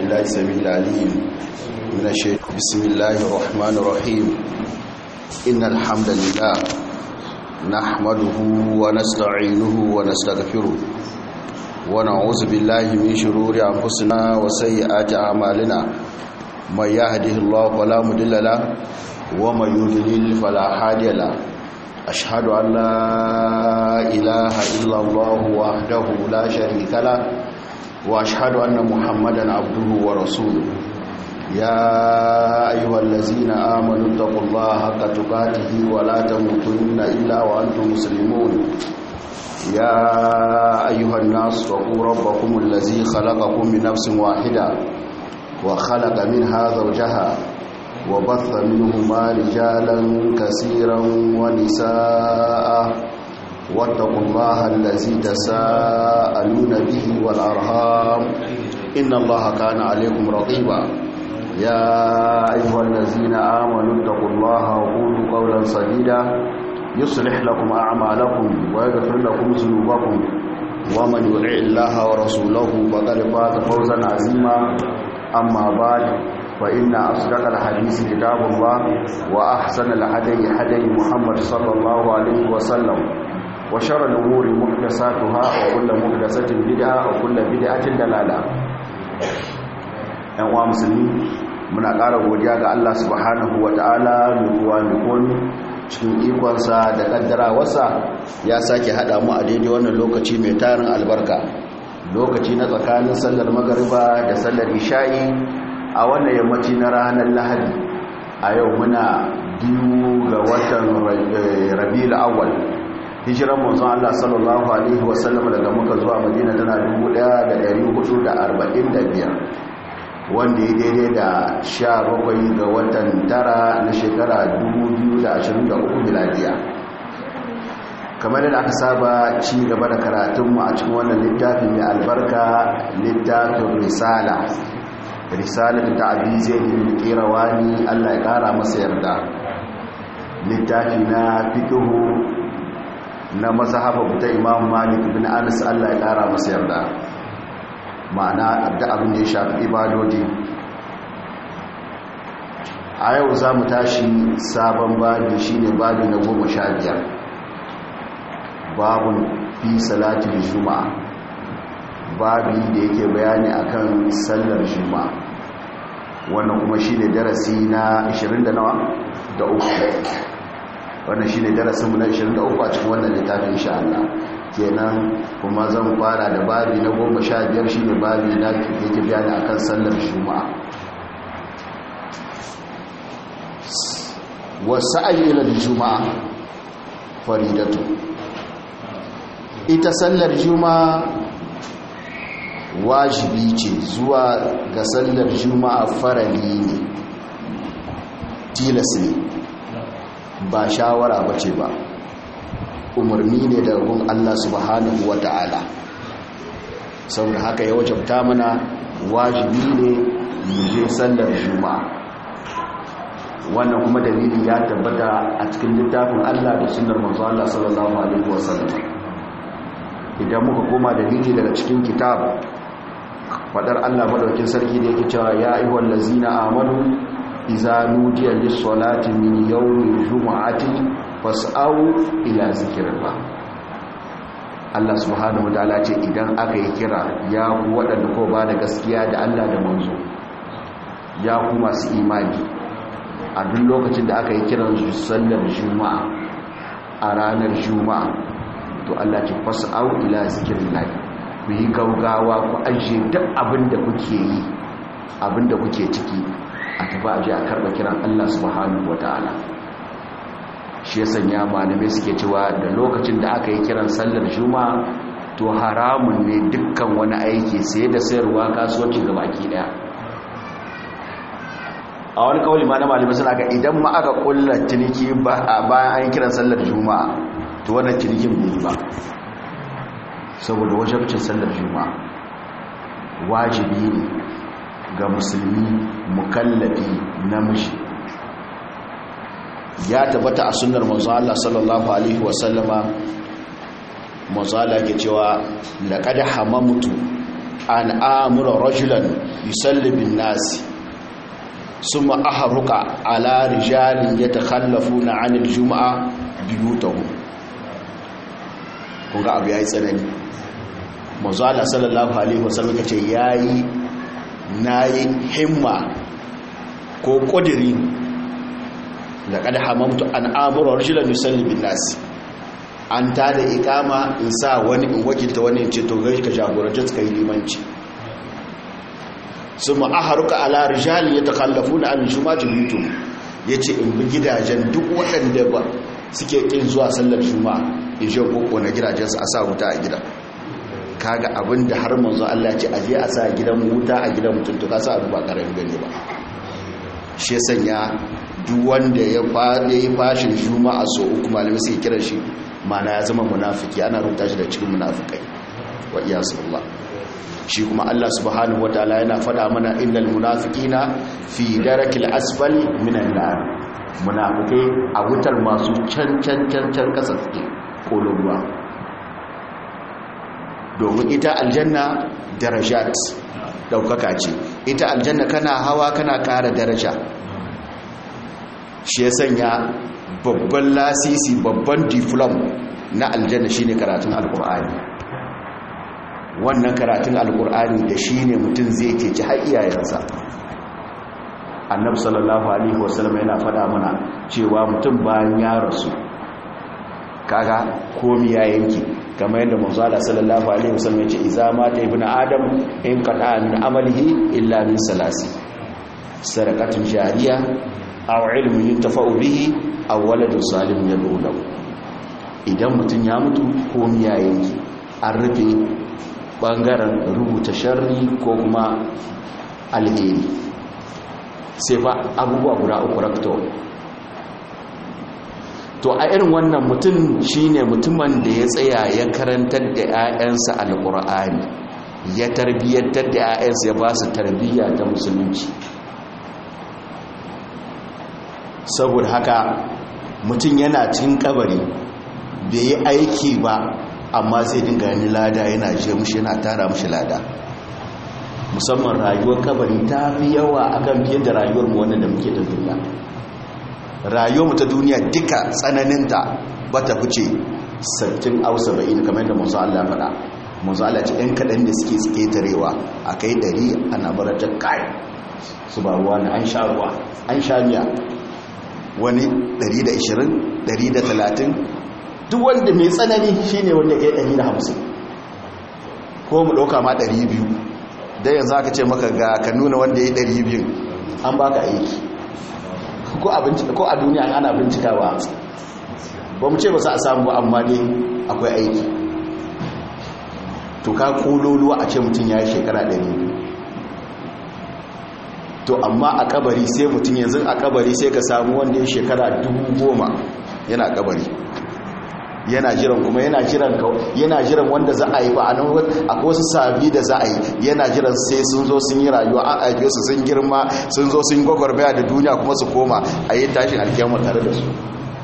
بالله السميع العليم من الشيطان. بسم الله الرحمن الرحيم. إن الحمد لله نحمده ونستعينه ونستغفره ونعوذ بالله من شرور أنفسنا وسيئات أعمالنا. من يهده الله فلا مضل له ومن يضلل فلا هادي له. أشهد أن لا إله إلا الله وحده لا شريك له وأشهد أن محمدا عبده ورسوله. يا أيها الذين آمنوا اتقوا الله حق تقاته ولا تموتن إلا وأنتم مسلمون. يا أيها الناس اتقوا ربكم الذي خلقكم من نفس واحدة وخلق منها زوجها وبث منهما رجالا كثيرا ونساء واتقوا الله الذي تساءلون به والأرحام إن الله كان عليكم رقيبا. يا أيها الذين آمنوا اتقوا الله وقولوا قولا سديدا يصلح لكم أعمالكم ويغفر لكم ذنوبكم ومن يطع الله ورسوله فقد فاز فوزا عظيما. أما بعد فإن أصدق الحديث كتاب الله وأحسن الهدي هدي محمد صلى الله عليه وسلم وشر الأمور محدثاتها وكل محدثة بدعة وكل بدعة ضلالة. ‘Yan uwa musulmi muna ƙara godiya ga Allah subhanahu wa ta'ala mai kowa mai komi cikin ikonsa da ƙaddarawarsa ya sake haɗa mu a daidai wannan lokaci mai tarin albarka, lokaci na tsakanin sallar magariba da sallar isha'i a wannan yammaci na ranar lahadi. A yau muna 2 ga watan rabiul awwal, hijiran manzon Allah sallallahu alaihi wasallam daga Makka zuwa Madina tana 1445 wanda ya daidai da 17 ga watan tara na shekara 2023 miladiya. Kamar da aka saba ci gaba da karatunmu a cikin wannan littafin mai albarka, littafin risalar ta abi zaid bin qirawani Allah ya kara masa yarda. Littafi na fiqhu na mazhabu ta Imam Malik bin Anas Allah ya kara masa yarda, ma'ana da abin da ya shafi ibadoji. A yau za mu tashi sabon babi, shine babi na 15, babun fi salatul juma'a, babi da yake bayani akan sallar juma'a. Wannan kuma shine darasi na 20 da nawa da uku. Wannan shine darasin mu na 23 a cikin wannan littafin insha Allah. Kenan kuma zan fara da babi na 15, shine babi na yake bayani akan sallar juma'a. Wasa'i ila juma'a faridatu. Ita sallar juma'a wajibi ce, zuwa ga sallar juma'a farali ne, tilas ne, ba shawara bace ba, umarni ne daga gun Allah subhanahu wa ta'ala. Saboda haka ya wajabta mana wajibi ne mu je sallar juma'a. Wannan kuma dalili ya tabbata a cikin littafin Allah da sunnar manzon Allah sallallahu alaihi wasallam. Idan muka koma dalili daga cikin kitab, fadar Allah madaukin sarki da yake cewa ya ayyuhal ladzina amanu idza nudiya lis-salati min yawmil jumu'ati fas'au ila zikrillah. Allah subhanahu wataala ce idan aka yi kira, ya ku wadanda ko ba da gaskiya da Allah da manzo, ya ku masu imani, a duk lokacin da aka yi kiran sallar juma'a a ranar juma'a, to Allah ce fas'au ila zikrillah, ku yi gaugawa, ku ajiye duk abinda kuke yi, abinda kuke ciki, a tafi aje a karba kiran Allah subhanahu wataala. Shi ya sanya malamai suke cewa da lokacin da aka yi kiran sallar juma'a, to haramun ne dukkan wani aiki saye da sayarwa, kasuwanci gabaki daya. A wani kawai ma na malamai suna ga idan ma aka kulla ciniki bayan an yi kiran sallar juma'a, to wannan cinikin bai yi ba, saboda wajibcin sallar juma'a wajibi ne ga musulmi mukallafi namiji. Ya tabbata a sunnar manzo Allah sallallahu alaihi wasallama, manzo Allah ke cewa laqad hamamtu an amura rajulan yusalli bin nasi summa ahruqa ala rijalin yatakhallafuna 'anil jum'a biyutahum. kun ga abu yayi tsanani. manzo Allah sallallahu alaihi wasallam kace nayi himma ko kudiri laqad hamamtu an amura rajulan yusalli bin nasi. an tada ikama in sa wani in wakilta wani in ce to gaji ka jagoranci suka yi limanci. su ma'aharuka ala rijali ya takallafuna an juma'atu bitu, yace in bi gidajen duk waɗanda ba suke kin zuwa sallar juma'a in je koko na gidajen su a sa wuta a gida. kaga abinda har manzo Allah ya ce aje a sa gidan wuta a gidan mutum to ka sa abu ba karamin gani ba. shi sanya duk wanda ya yi fashin juma'a so uku malamai sai kira shi mana ya zama munafiki, ana rubuta shi da cikin munafikai wa iyasu Allah. shi kuma Allah subhanahu wataala yana faɗa mana innal munafiqina fi darakil asfali minan nar. munafikai a wutar masu can kasa suke kololuwa. domin ita aljanna darajat daukaka ce, ita aljanna kana hawa kana ƙara daraja. shi ya sanya babban lasisi babban diplom na aljanna shine karatun alkur'ani. wannan karatun alkur'ani da shine mutum zai ceci har iyayensa. annabi sallallahu alaihi wasallam yana faɗa mana cewa mutum bayan ya rasu kaga komi ya yanki, kamar yadda manzo Allah sallallahu alaihi wasallam ya ce idza mata ibnu adam in qata min amalihi illa min salasi: sadaqatun jariya aw ilmin yuntafa'u bihi aw waladun salihun yad'u lahu. idan mutum ya mutu komi ya yanki, an rufe bangaren rubuta sharri ko kuma alheri, sai fa abubuwa guda uku rakto. to a irin wannan mutum shine mutumin da ya tsaya ya karantar da 'ya'yansa alqur'ani, ya tarbiyyantar da 'ya'yansa, ya ba su tarbiyya ta musulunci. saboda haka mutum yana cin kabari bai yi aiki ba, amma sai dinga ni lada yana je mushi, yana tara mushi lada. musamman rayuwar kabari ta fi yawa akan fiye da rayuwar mu wannan da muke ta duniya. rayuwar mu ta duniya duka tsananinta ba ta fice 60 au 70 kamar yadda manzo Allah ya faɗa. manzo Allah ya ce ɗan kaɗan da suke tsetarewa akai 100 ana baratar kai su ba ruwa ne, an sha ruwa an sha miya. wani 120 130, duk wanda mai tsanani shine wanda kai 150 ko mu ɗauka ma 200. dai yanzu aka ce maka ga ka nuna wanda ya yi 200 an baka aiki. ko a duniya ana bincikawa ba mu ce ba za a samu ba, amma dai akwai aiki. to ka kololuwa a ce mutum ya yi shekara 200. to amma a kabari sai mutum yanzu a kabari sai ka samu wanda ya shekara 10,000 yana kabari, yana jiran kuma yana jiran wanda za a yi ba a nan. akwai wasu sabi da za a yi, yana jiran sai sun zo sun yi rayuwa, an aike su sun girma, sun zo sun gwagwarmaya da duniya kuma su koma a yi tashin alkiyama tare da su.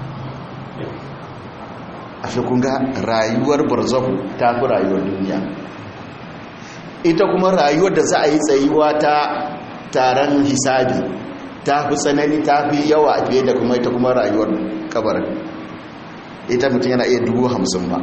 a fi kunga rayuwar barzahu ta fi rayuwar duniya. ita kuma rayuwar da za a yi tsayuwa ta taron hisabi ta fi tsanani, ta fi yawa fiye da kuma ita kuma rayuwar kabarin. ita mutum yana iya 50,000 ba.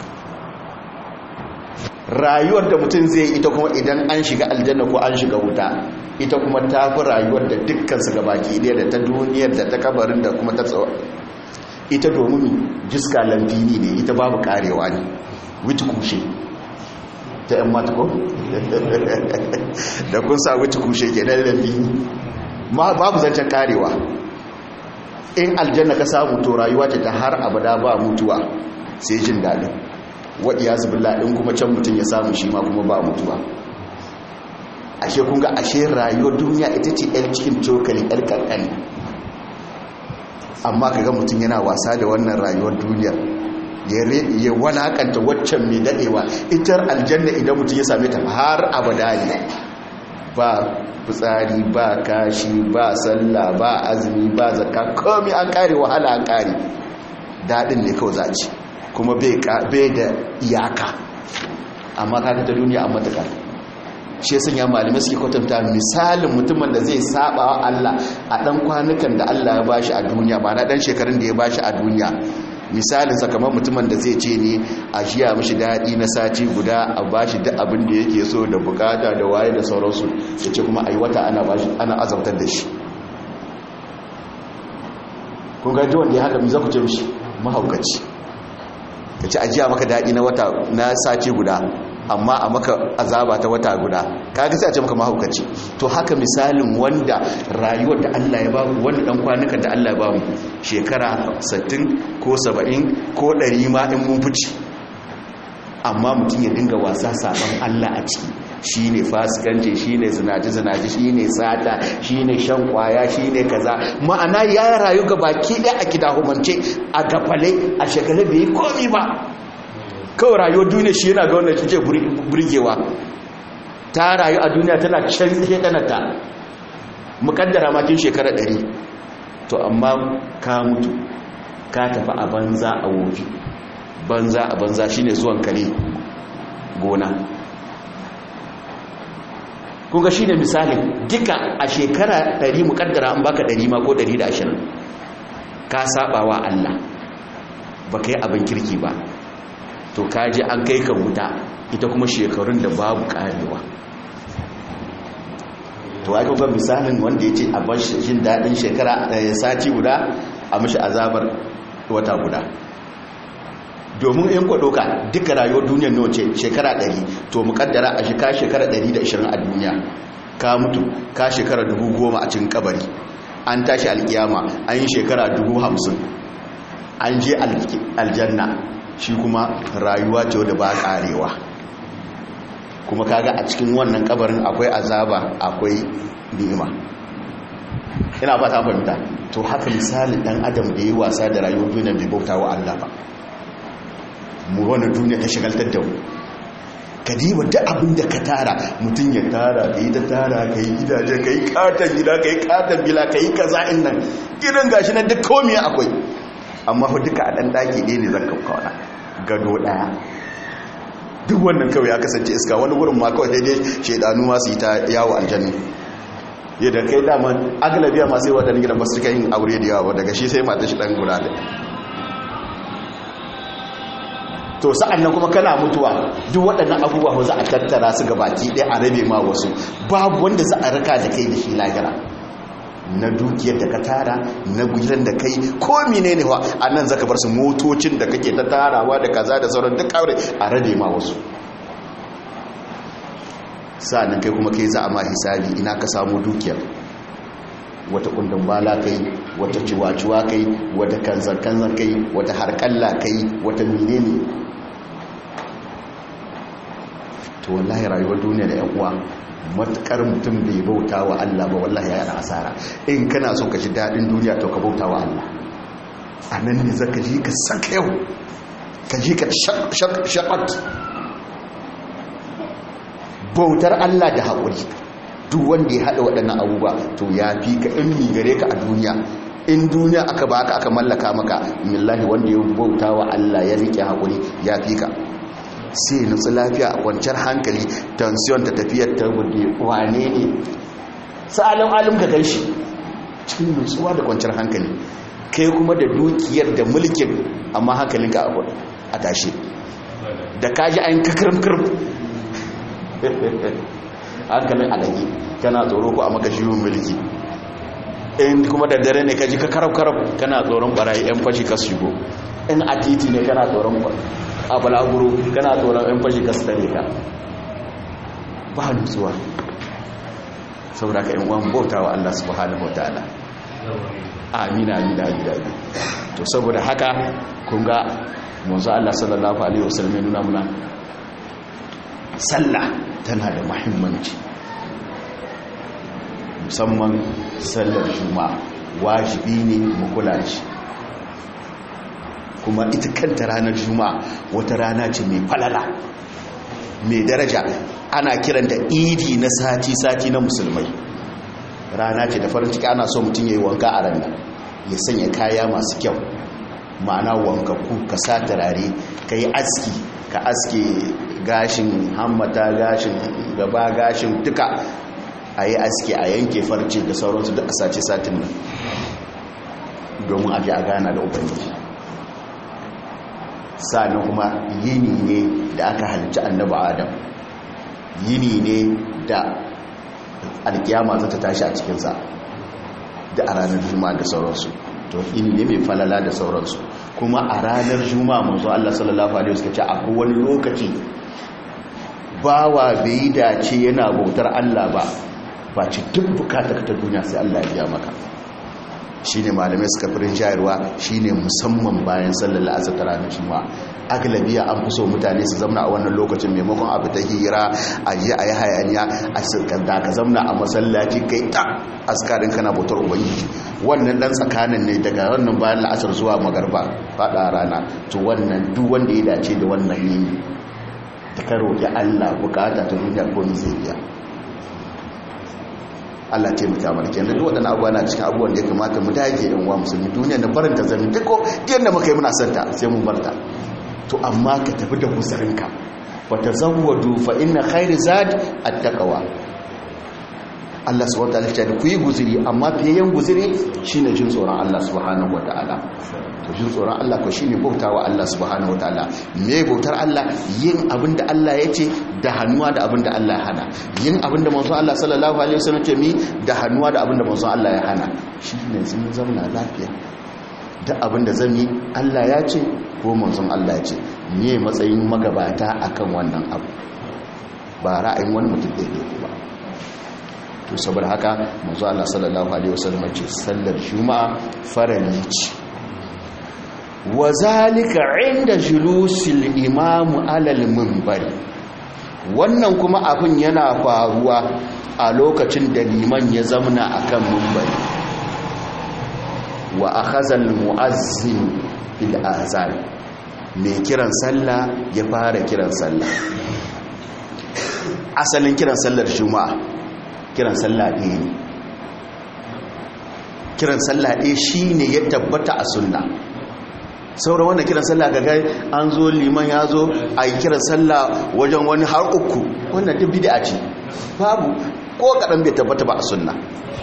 rayuwar da mutum zai ita kuma idan an shiga aljanna ko an shiga wuta, ita kuma ta fi rayuwar da dukkansu gabaki ɗaya, da ta duniyar da ta kabarin da kuma ta tsawa. ita domin jiska lamfini ne, ita babu karewa ne, wuce kushe ta yan matako da kun sa wuce kushe ke nan lamfini, babu zancen karewa. in aljanna ka samu to rayuwa ce ta har abada ba mutuwa sai jin daɗin. waɗiya zubilla in kuma can mutum ya samu shi ma kuma ba mutuwa. ashe kun ga ashe rayuwar duniya ita ce yar cikin cokali yar kankani, amma kaga mutum yana wasa da wannan rayuwar duniyar, ya walakanta waccan mai daɗewa. ita aljanna idan mutum ya same ta har abada ne, ba fitsari ba kashi ba sallah ba azumi ba zakka, komai an kare, wahala an kare, daɗin ne kawai zaci, kuma bai da iyaka. amma kaga ta duniya an matuka shi sanya malamai suke kwatanta misalin mutumin da zai saba wa Allah a dan kwanukan da Allah ya bashi a duniya ba na dan shekarun da ya bashi a duniya. Misalin kamar mutumin da zai ce ne a shiya mishi daɗi na sati guda a bashi duk abin da yake so da bukata da waye da sauransu, ya ce kuma ai wata ana azabtar da shi. kun gaji wanda ya haka mi za ku ce mishi mahaukaci. ka ce ajiya maka daɗi na sati guda amma a maka azaba ta wata guda, kaga sai a ce maka mahaukaci. To haka misalin wanda rayuwar da Allah ya bamu, wanda dan kwanukan da Allah ya bamu shekara 60 ko 70 ko 100 ma in mun fice, amma mutum ya dinga wasa saban Allah a ciki, shine fasikanci, shine zinaji, shine sata, shine shan kwaya, shine kaza. Ma'ana ya rayu ga baki ɗaya a kidahumance, a gafale, a shekale bai komi ba, kawai rayuwar duniya shi yana ga wannan shi ce burgewa. Ta rayu a duniya tana can tsaye ɗanata, mukaddara makin shekara 100, to amma ka mutu ka tafi a banza a wofi. Banza shine zuwan kare gona. kunga shine misali duka a shekara 100 mukaddara an baka 100 ma ko 120, ka saba wa Allah baka yi abin kirki ba, to kaji an kai ka wuta, ita kuma shekarun da babu karewa. to ai kuma misalin wanda yace a bar jin dadin shekara sati guda a mishi azabar wata guda. Domin in ku doka duka rayuwar duniyar nawa ce shekara 100, to mukaddara a shi ka shekara 120 a duniya, ka mutu ka shekara 10,000 a cikin kabari, an tashi alkiyama an yi shekara 50,000, an je aljanna, shi kuma rayuwa ce wadda ba karewa. kuma kaga a cikin wannan kabarin akwai azaba akwai ni'ima. ina fata an fahimta. to haka misalin dan adam da yi wasa da rayuwar duniya bai bauta wa Allah ba, mu wannan duniya ta shigaltar da mu. ka diba duk abin da ka tara, mutum ya tara ka yi ta tara, ka yi gidaje, ka yi katon gida, ka yi katon bila, ka yi kaza in nan gidan gashi na duk komiya akwai, amma fa duka a ɗan ɗaki ɗaya ne zan kauna gado ɗaya. duk wannan kawai ya kasance iska, wani wurin ma kawai daidai shaidanu masu yi ta yawo aljanna. yadda kai dama agalabiya masu yi waɗanda gidan basu yin aure da yawa, daga shi sai mata shi ɗan guda da. to sa'an nan kuma kana mutuwa, duk waɗannan abubuwa za a tattara su ga baki ɗaya a rabe ma wasu, babu wanda za a raka da kai da shi lahira. na dukiyar da ka tara, na gidan da kai, ko mine ne wa a nan zaka bar su, motocin da kake ta tarawa da kaza da sauran duk aure a rabe ma wasu. sa'an kai kuma kai za a ma hisabi, ina ka samu dukiyar, wata kundin bala kai, wata ciwaciwa kai, wata kanzan kai, wata harkalla kai, wata menene. to wallahi rayuwar duniya da 'yan uwa, matukar mutum bai bauta wa Allah ba, wallahi ya yana asara. in kana so ka ji daɗin duniya, to ka bauta wa Allah. a nan ne za ka ji ka saka yau, ka ji ka shaƙat. bautar Allah da haƙuri, duk wanda ya haɗa waɗannan abubuwa, to ya fi ka in gare ka a duniya. in duniya aka baka aka mallaka maka, millahi wanda ya bauta wa Allah ya riƙe haƙuri ya fi ka. sai nutsu lafiya a kwanciyar hankali, tension ta tafiyar ta bude wane ne sa'alin alim ka kai shi cikin nutsuwa da kwanciyar hankali. kai kuma da dukiyar da mulkin, amma hankalinka a tashi, da kaji an kakirkir hankalin alagi, kana tsoro ko a maka shirin mulki. in kuma da dare ne kaji ka karab-karab, kana tsoron barayi 'yan fashi ka shigo. in a titi ne kana tsoron a balaguro, kana tsoron 'yan fashi ka stare ka. ba nutsuwa. saboda ka yin wani bauta wa Allah subhanahu wa ta'ala. amina. to saboda haka kun ga manzo Allah sallallahu alaihi wasallam nuna muna sallah tana da muhimmanci, musamman sallar juma'a wajibi ne mu kula da shi. kuma ita kanta ranar juma'a wata rana ce mai falala, mai daraja, ana kiranta idi na sati na musulmai. rana ce da farin ciki, ana so mutum ya yi wanka a ranar, ya sanya kaya masu kyau, ma'ana wankaku, ka sa turare, ka yi aski, ka aske gashin hammata, gashin gaba gashin duka a yi aski a yanke farce da sauransu duk a sace satin nan domin a ji a gana da ubangiji. sa'annan kuma yini ne da aka halicci annabi adam, yini ne da alkiyama za ta tashi a cikinsa da a ranar juma'a da sauransu. to yini ne mai falala da sauransu. kuma a ranar juma'a manzo Allah sallallahu alaihi wasallam ce akwai wani lokaci bawa bai dace yana bautar Allah ba ci duk bukatar ta duniya sai Allah ya biya maka. shine malamai suka firin jayarwa shine musamman bayan sallar asar ta ranar juma'a. aglabiya an fi so mutane su zamna a wannan lokacin maimakon abu ta hira a je a yi hayaniya a da ka zamna a masallaci kai ta askarin kana bautar ubangiji. wannan dan tsakanin ne daga wannan bayan la'asar zuwa magarba fada rana, to wannan duk wanda ya dace da wannan yini ta karo ya Allah bukata ta duniya ko ni zai biya. Allah ce mu kamar kenan duk wadannan abubuwa na cikin abubuwan da ya kamata mu dage yan uwa musulmi. duniya da barin ta zami duk yanda muka yi muna santa sai mun barta. to amma ka tafi da guzarinka wa tazawwadu fa inna khayra zad at-taqwa. Allah subhanahu wa ta'ala ya ce ku yi guziri, amma fiyayen guziri shine jin tsoron Allah subhanahu wa ta'ala. to jin tsoron Allah ko shine bautawa Allah subhanahu wa ta'ala. me bautar Allah? yin abinda Allah ya ce da hannuwa da abinda Allah ya hana. yin abinda manzon Allah sallallahu alaihi wasallam ce mi da hannuwa da abinda manzon Allah ya hana. shine sun zama lafiya. da abinda zan yi Allah ya ce ko manzon Allah ya ce. me matsayin magabata akan wannan abu, ba ra'ayin wani mutum da yake ba. to saboda haka manzo Allah sallallahu alaihi wasallam ce sallar juma'a farali ce. wa zalika inda julusil imam alal minbar. wannan kuma abin yana faruwa a lokacin da liman ya zamna akan minbari. wa akhadha al muazzin bil azan. mai kiran sallah ya fara kiran sallah. asalin kiran sallar juma'a kiran sallah ɗaya ne. kiran sallah ɗaya shi ne ya tabbata a sunna. sauran wanda kiran sallah gaga an zo liman ya zo a yi kiran sallah wajen wani har uku, wannan duk bid'a ce, babu ko kaɗan bai tabbata ba a sunna.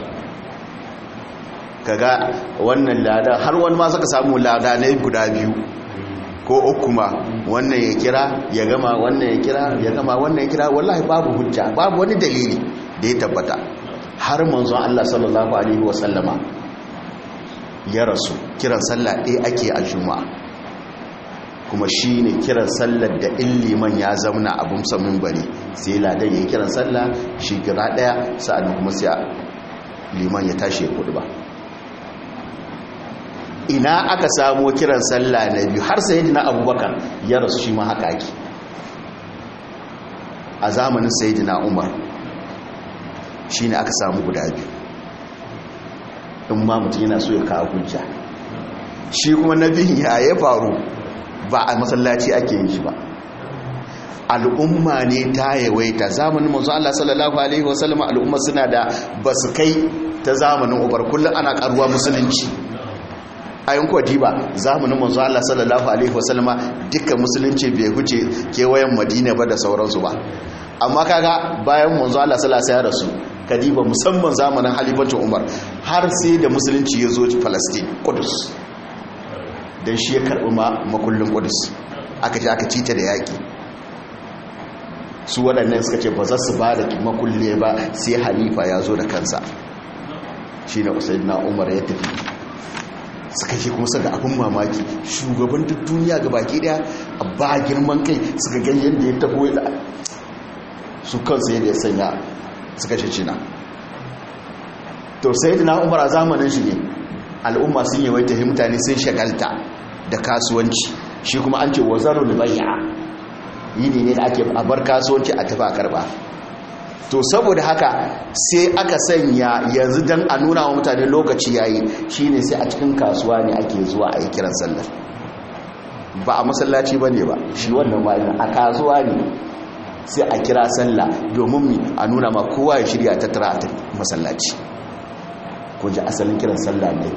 kaga wannan lada har wani ma suka samu lada na guda biyu ko uku ma, wannan ya kira ya gama, wannan ya kira ya gama, wannan ya kira. wallahi babu hujja, babu wani dalili da ya tabbata. har manzon Allah sallallahu alaihi wasallama ya rasu kiran sallah ɗaya ake a juma'a, kuma shi ne kiran sallar da in liman ya zauna a bumsa minbari sai ladan ya yi kiran sallah shi kira ɗaya, sa'adun kuma sai liman ya tashi ya kudu ba. ina aka samo kiran sallah na biyu? har sayyidina abubakar ya rasu shi ma haka ake. a zamanin sayyidina umar shi ne aka samu guda biyu. in ma mutum yana so ya kawo hujja, shi kuma na biyun ya faru ba a masallaci ake yin shi ba. al'umma ne ta yawaita zamanin manzo Allah sallallahu alaihi wasallam. al'umma suna da basu kai ta zamanin Umar, kullum ana karuwa musulunci. ayin kwadi ba zamanin manzo Allah sallallahu alaihi wasallam dukkan musulunci bai huce kewayen Madina ba da sauransu ba. amma kaga bayan manzo Allah sallallahu alaihi wasallam ya rasu, kadiba musamman zamanin halifancin Umar, har sai da musulunci ya zo Palestine, Qudus, dan shi ya karbi makullin Qudus, aka ji aka cita da yaki. su waɗannan suka ce ba za su ba da makulle ba sai halifa ya zo da kansa. shine Usaidina Umar ya tafi, suka ce kuma suka abin mamaki, shugaban duk duniya ga baki daya ba girman kai, suka gan yadda ya tabo ya su kansu yadda ya sanya suka ce cina. to Sayyidina Umar a zamanin shi ne al'umma sun yawaita, mutane sun shagalta da kasuwanci, shi kuma an ce wazarul bai'a, yini ne da ake a bar kasuwanci a tafi a karba. to saboda haka sai aka sanya yanzu dan a nuna wa mutane lokaci yayi, shine sai a cikin kasuwa ne ake zuwa a yi kiran sallar, ba a masallaci bane ba. shi wannan ma a kasuwa ne sai a kira sallah domin a nuna ma kowa ya shirya ta tara a masallaci. ko ji asalin kiran sallah ne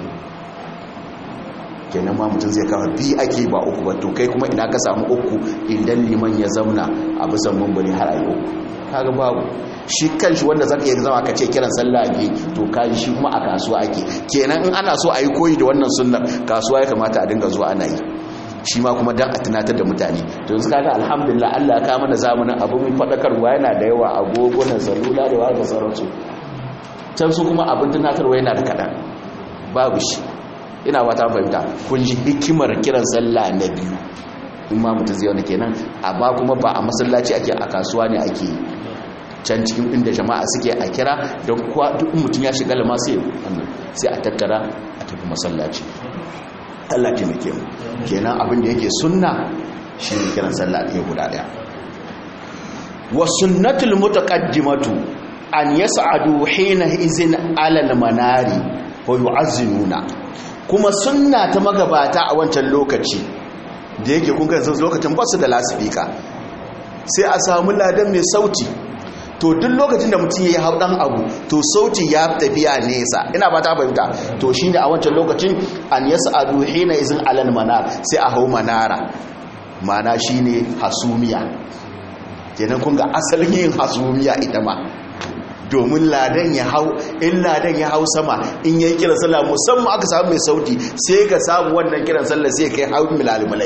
kenan ma mutum zai kama bi ake ba uku ba. to kai kuma ina ka samu uku idan liman ya zauna a bisan mambari har ayi uku? kaga babu shi kanshi wanda zaka iya zama ka ce kiran sallah ake to kaji shi kuma a kasuwa ake kenan in ana so a yi koyi da wannan sunnar kasuwa ya kamata a dinga zuwa ana yi shi ma kuma dan a tunatar da mutane to yanzu kaga alhamdulillah Allah ya kawo mana zamanin abu mai fadakarwa yana da yawa agogunan salula da wani sauransu can su kuma abin tunatarwa yana da kadan babu shi ina wata fahimta kun ji hikimar kiran sallah na biyu in ma mutum zai wani kenan amma kuma ba a masallaci ake a kasuwa ne ake can cikin inda jama'a suke a kira don kuwa duk mutum ya shiga lama sai a tattara a tafi masallaci Allah taimake mu kenan abin da yake sunna shi ne kiran sallah ɗaya guda ɗaya wa sunnatul mutaqaddimatu an yas'adu hina izin alal manari wa yu'azzinuna kuma sunna ta magabata a wancan lokaci da yake kun ga lokacin ba su da lasifika sai a samu ladan mai sauti to duk lokacin da mutum ya hau dan abu to sauti ya tafiya nesa ina ba ta fahimta to shine a wancan lokacin an yas'adu hina izin alal manar sai a hau manara mana shine hasumiya kenan kun ga asalin yin hasumiya ita ma domin ladan ya hau in ladan ya hau sama in yayi kiran sallah musamman aka samu mai sauti sai ka samu wannan kiran sallah sai kai hau milalmulai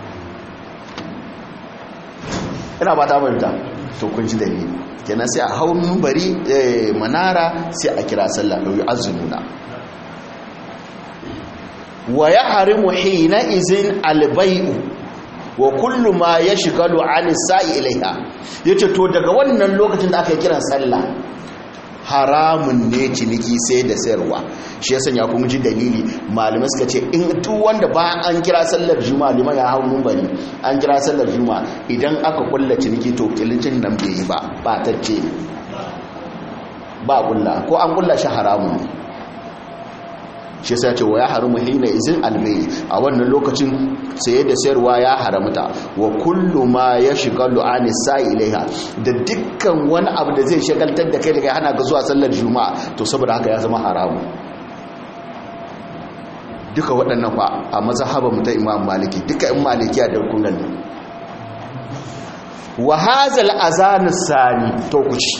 ina ba ta fahimta to kun ji dalili kenan sai a hau minbari manara sai a kira sallah da yu'azzununa wa yahrimu hina izin albay'u wa kullu ma yashghalu 'an sa'i ilaiha yace to daga wannan lokacin da aka yi kiran sallah haramun ne ciniki sai da sayarwa shi ya sanya kun ji dalili malamai suka ce in duk wanda ba an kira sallar juma'a liman ya hau minbari an kira sallar juma'a idan aka kulla ciniki to kilicin nan bai yi ba tacce ba kulla ko an kulla shi haramun shi yasa ce wa ya haramu hina izin albai a wannan lokacin saye da sayarwa ya haramta wa kullu ma yashghalu an sa'i ilaiha da dukkan wani abu da zai shagaltar da kai daga hana ka zuwa sallar juma'a to saboda haka ya zama haramu duka waɗannan fa a mazhaban mu ta Imam Maliki duka in Malikiya da kunan wa hazal azan sani to kuci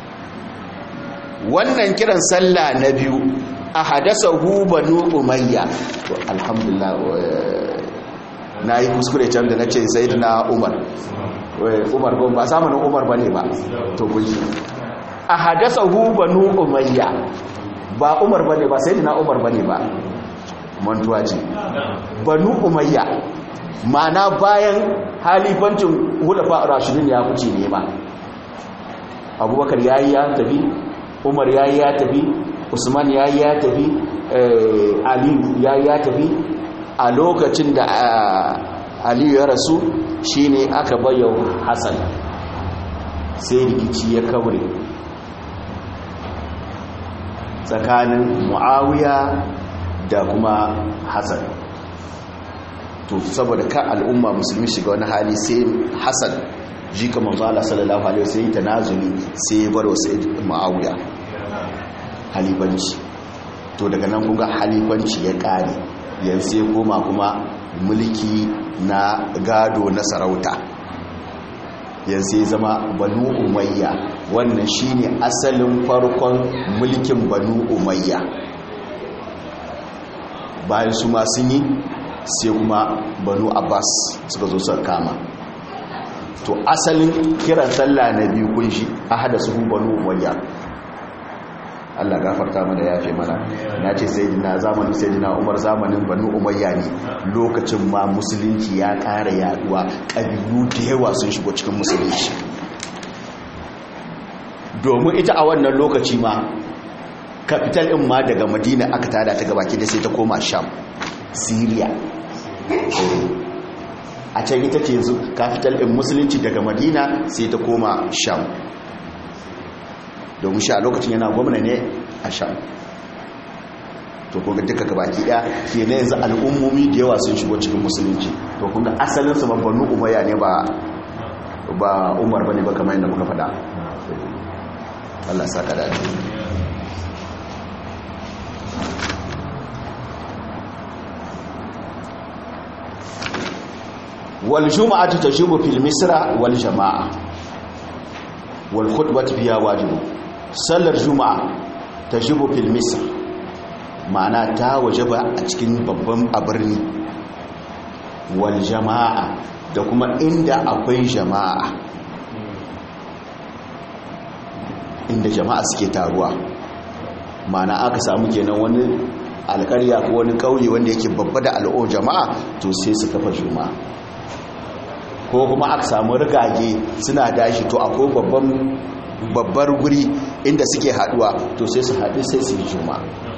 wannan kiran sallah na biyu a hadasahu banu umayya to alhamdulillah na yi kuskure can da na ce sayyidina umar ba zamanin umar bane ba to kuji a hadasahu banu umayya ba umar bane ba sayyidina umar bane ba mantuwa ce banu umayya ma'ana bayan halifancin hulafa rashidin ya fice ne ba abubakar yayi ya tafi umar yayi ya tafi usman yayi ya tafi ali yayi ya tafi a lokacin da ali ya rasu shine aka bayyana hasan sai rikici ya kaure tsakanin muawiya da kuma hasan to saboda ka al'umma musulmi shiga wani hali sai hasan jika manzo Allah sallallahu alaihi wasallam tanazuli sai ya bar wasu muawiya halifanci to daga nan kun ga halifanci ya kare yanzu ya koma kuma mulki na gado na sarauta yanzu ya zama banu umayya wannan shine asalin farkon mulkin banu umayya bayan su ma sun yi sai kuma banu abbas suka zo suka kama to asalin kiran sallah na biyu kun shi ahada su banu umayya Allah gafarta mana yafe mana na ce zamanin sayyidina Umar zamanin Banu Umayya ne lokacin ma musulunci ya ƙara yaduwa ƙabilu da yawa sun shigo cikin musulunci domin ita a wannan lokaci ma capital din ma daga Madina aka tada ta gabaki da sai ta koma Sham Syria a can ita ce yanzu capital din musulunci daga Madina sai ta koma Sham domin sha lokacin yana gwamna ne a Sham to kunga duka gabaki daya ke na yanzu al'ummomi da yawa sun shigo cikin musulunci to kunga asalin su banu umayya ne ba umar bane ba kamar yadda muka faɗa Allah saka da shi wal jum'atu tashubu fil misra wal jama'a wal khutbatu fiha wajibu sallar juma'a tajibu fil misr ma'ana ta wajaba a cikin babban birni wal jama'a da kuma inda akwai jama'a, inda jama'a suke taruwa, ma'ana aka samu kenan wani alƙarya ko wani ƙauye wanda yake babba da al'o jama'a to sai su kafa juma'a, ko kuma aka samu rigage suna dashi to akwai babbar guri inda suke haduwa to sai su haɗu sai su yi juma'a.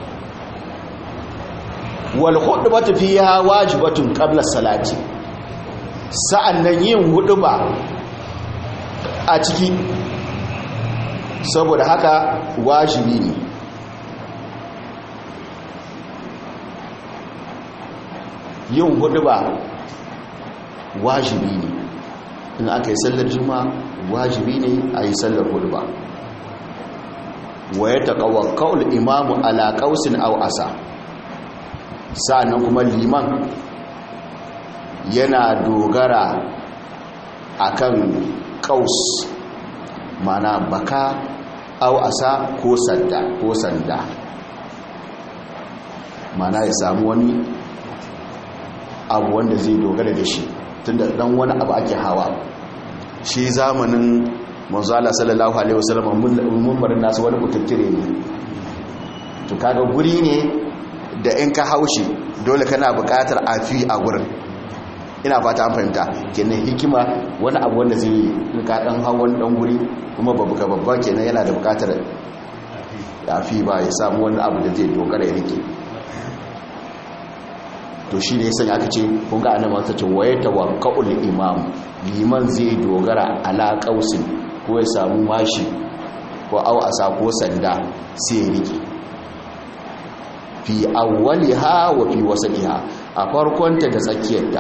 wal khutbatu fiha wajibatun qabla salati, sa'annan yin huduba a ciki saboda haka wajibi ne. yin huduba wajibi ne in aka yi sallar juma'a, wajibi ne a yi sallar huduba. wa ya taqawwal imamu ala qausin aw asa, sa'annan kuma liman yana dogara akan qaus mana baka aw asa ko sanda mana ya samu wani abu wanda zai dogara da shi, tunda dan wani abu ake hawa. shi zamanin manzo Allah sallallahu alaihi wasallam mun barin nasu wani kututtire ne, to kaga guri ne da in ka haushi dole kana buƙatar afi a gurin. ina fata an fahimta kenan hikima wani abu wanda zai ka dan hawan dan guri kuma babba kenan yana da buƙatar afi ba ya samu wani abu da zai dogara ya rike. to shi ne sanya aka ce kun ga annabi ta ce waye tawakkul imam, liman zai dogara ala qausin ko ya samu mashi ko au asa ko sanda sai ya rike fi awwaliha wa fi wasatiha, a farkonta da tsakiyarta.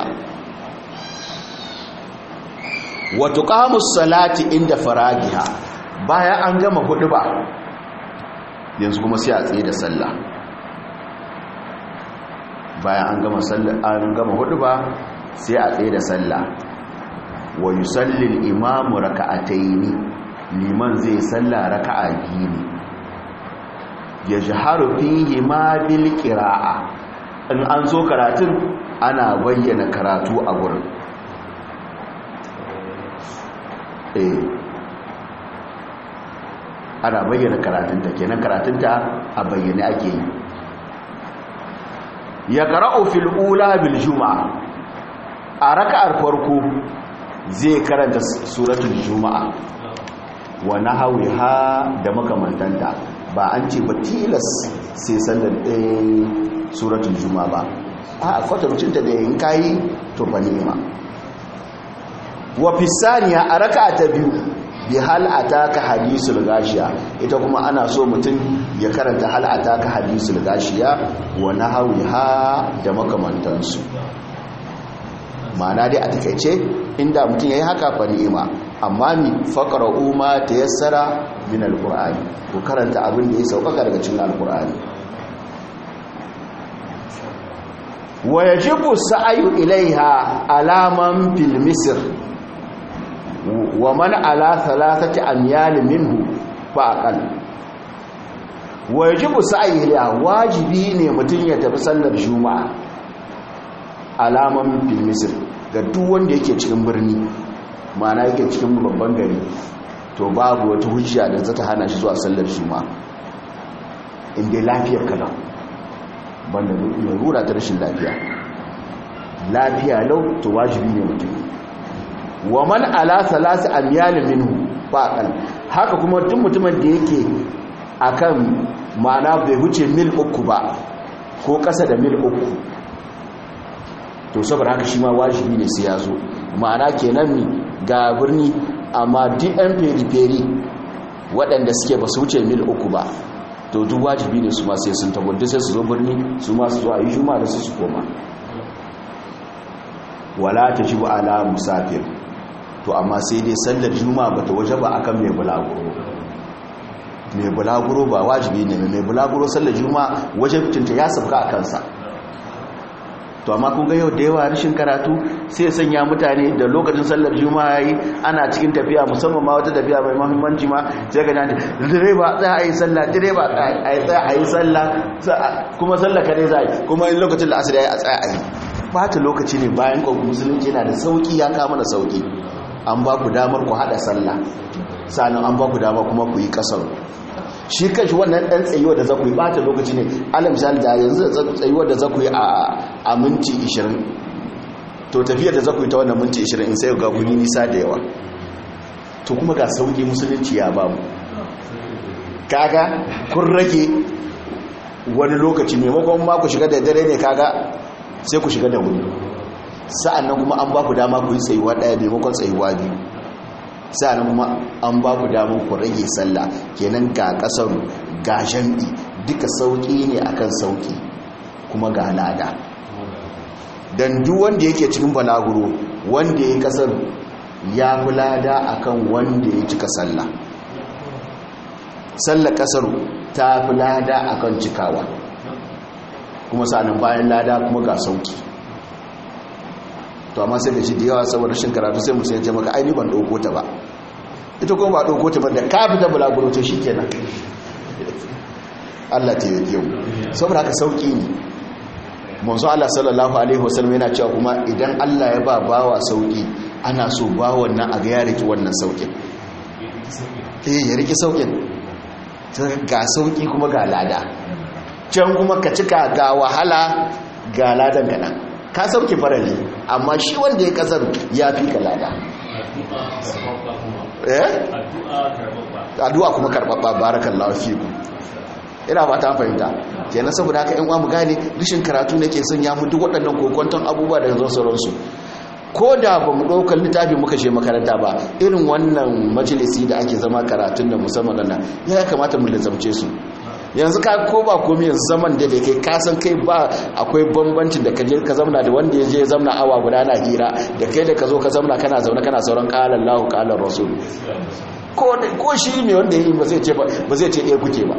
wa tuqamus salati inda faragiha, bayan an gama huduba yanzu kuma sai a tsaye da sallah. bayan an gama sallah an gama huduba sai a tsaye da sallah. wa yusalli al-imamu raka'ataini, liman zai salla raka'a biyu ne. yajharu fihi ma bil qira'a, in an zo karatun ana bayyana karatu a gurin. ana bayyana karatunta kenan karatunta a bayyane ake yi. ya qara'u fil ula bil juma'a, a raka'ar farko zai karanta suratul juma'a wa nahwiha da makamantanta. ba an ce ba tilas sai sallar suratul juma'a ba, a kwatarucinta da yin kayi to ba ni'ima. wa fi saniya, a raka'a ta biyu bi hal ataka hadisul gashiya, ita kuma ana so mutum ya karanta hal ataka hadisul gashiya wa nahwiha da makamantansu. ma'ana dai a takeice inda mutum yayi haka fa ni'ima, amma ni faqra'u ma tayassara min alqur'ani, ko karanta abin da ya sauƙaƙa daga cikin alqur'ani. wa yajibu sa'yu ilaiha alaman fil misr wa man ala thalathati amyal minhu fa aqal. wa yajibu sa'yu ilaiha, wajibi ne mutum ya tafi sallar juma'a alaman fil misr ga duk wanda yake cikin birni, ma'ana yake cikin babban gari, to babu wata hujja da zata hana shi zuwa sallar juma'a inda lafiyar kalau, banda larura ta rashin lafiya lau to wajibi ne mutum. wa man ala salasi amyal minhu faqal, haka kuma duk mutumin da yake akan ma'ana bai huce mil 3 ba ko kasa da mil 3, to saboda haka shi ma wajibi ne sai ya zo. ma'ana kenan ni ga birni amma duk ɗan feri-feri waɗanda suke ba su wuce mil 3 ba, to duk wajibi ne su ma sai sun tabbata sai su zo birni su ma su zo a yi juma da su koma. wala ta ji ba ala musafir, to amma sai dai sallar juma ba ta waje ba akan mai bulaguro ba wajibi ne. mai bulaguro sallar juma wajibcinta ya sabka a kansa, to amma kun ga yau da yawa rashin karatu sai sanya mutane da lokacin sallar juma'a yi ana cikin tafiya musamman ma wata tafiya mai muhimmanci ma sai ga nan direba za a yi sallah direba a yi sallah kuma sallah kare za a yi kuma in lokacin da asiri ya yi a tsaya a yi bata lokaci ne bayan kwakwa musulunci yana da sauki ya kama da sauki an ba ku damar ku haɗa sallah sannan an ba ku damar kuma ku yi ƙasar shi kanshi wannan ɗan tsayuwa da za ku yi bata lokaci ne alal misali da yanzu tsayuwa da za ku yi a minti 20 to tafiyar da za ku yi ta wannan minti 20 in sai ga kuni nisa da yawa to kuma ga sauki musulunci ya ba mu kaga kun rage wani lokaci maimakon ma ku shiga da dare ne kaga sai ku shiga da wuri sa'annan kuma an ba ku dama ku yi tsayuwa ɗaya maimakon tsayuwa biyu sa'annan kuma an ba ku damar ku rage sallah kenan ga kasar ga jam'i duka sauki ne akan sauki kuma ga lada dan duk wanda yake cikin balaguro wanda yake kasar ya fi lada akan wanda ya cika sallah sallar kasar ta fi lada akan cikawa kuma sa'annan bayan lada kuma ga sauki to amma sai da shi da yawa saboda shin karatu sai mutum ya ce maka ai ni ban dauko ta ba ita kuma ba dauko ta ba da ka fita bulaguro to shikenan Allah ta yi yau saboda haka sauki ne manzo Allah sallallahu alaihi wasallam yana cewa kuma idan Allah ya ba bawa sauki ana so bawon nan a ga ya riki wannan saukin ya riki saukin ga sauki kuma ga lada can kuma ka cika ga wahala ga ladan kana ka sauke farali amma shi wanda ya kasar ya fi ka lada addu'a kuma karbabba barakallahu fiku ina ba ta fahimta kenan saboda haka ƴan uwa mu gane rishin karatu ne ke sanya mu duk waɗannan kokonton abubuwa da yanzu sauransu ko da ba mu ɗaukar littafi muka je makaranta ba irin wannan majalisi da ake zama karatun da musamman nan ya kamata mu lizamce su yanzu ka ko ba komai yanzu zaman da kai ka san kai ba akwai bambancin da kaje ka zamna da wanda ya je ya zamna awa guda na hira da kai da ka zo ka zamna kana zaune kana sauran qala Allahu qala Rasul ko shi ne wanda yayi ba zai ce ɗaya kuke ba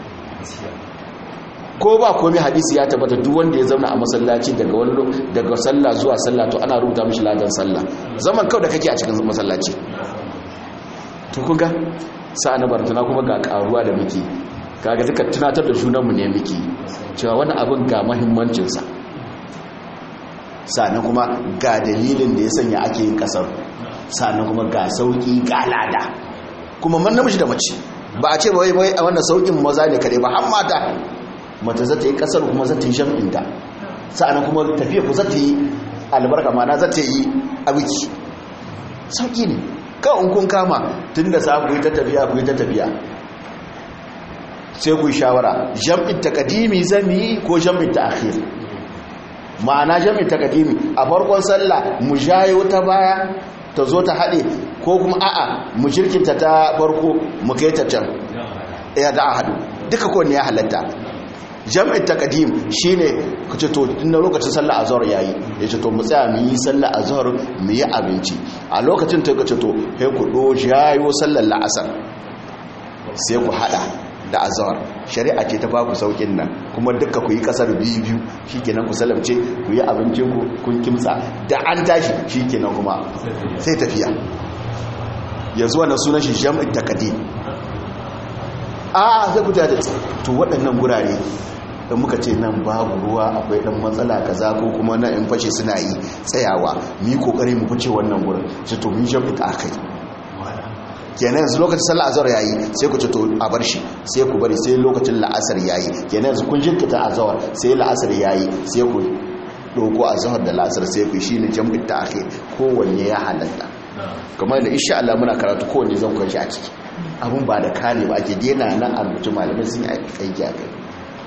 ko ba komai hadisi ya tabbata duk wanda ya zauna a masallaci daga sallah zuwa sallah to ana rubuta mishi ladan sallah zaman kawai da kake a cikin masallaci to kun ga sa'a na bartana kuma ga karuwa da muke kaga duka tunatar da junanmu ne muke cewa wani abin ga muhimmancinsa sannan kuma ga dalilin da ya sanya ake yin kasar sannan kuma ga sauki ga lada kuma man namiji da mace ba a ce wai a wannan saukin maza ne kare ba har mata za ta yi kasar kuma za ta yi jam'in da sa'anan kuma tafiya ku za ta yi albarka mana za ta yi abiki sauki ne kawai kun kama tun da sa ku yi ta tafiya sai ku yi shawara jam'in takadimi zami ko jam'in ta'khir ma'ana jam'in takadimi a farkon sallah mu jayo ta baya ta zo ta haɗe ko kuma a'a mu jirkinta ta farko mu kai ta can ya da a haɗu duka kowanne ya halatta jam'in takadim shine kace to inda lokacin sallah azhar yayi yace to mu tsaya mu yi sallah azhar mu yi abinci a lokacin ta kace to sai ku jayo sallar la'asar sai ku hada da azhar shari'a ce ta baku saukin nan kuma duka ku yi kasar biyu shikenan ku salamce ku yi abincin ku kun kimtsa da an tashi shikenan kuma sai tafiya yanzu wannan sunan shi jam'in takadim sai ku ta to waɗannan gurare da muka ce nan babu ruwa akwai dan matsala kaza ko kuma na in fashe suna yi tsayawa mu yi kokari mu fice wannan gurin ce to mun shafi ta kai kenan yanzu lokacin sallar azhar yayi sai ku ce to a bar shi sai ku bari sai lokacin la'asar yayi kenan yanzu kun jinkita azhar sai la'asar yayi sai ku doko azhar da la'asar sai ku shine jam'u ta'khir kowanne ya halatta kamar da insha Allah muna karatu kowanne zan kai shi a ciki abun ba da kane ba ake dena nan a mutum malamai sun yi aiki a kai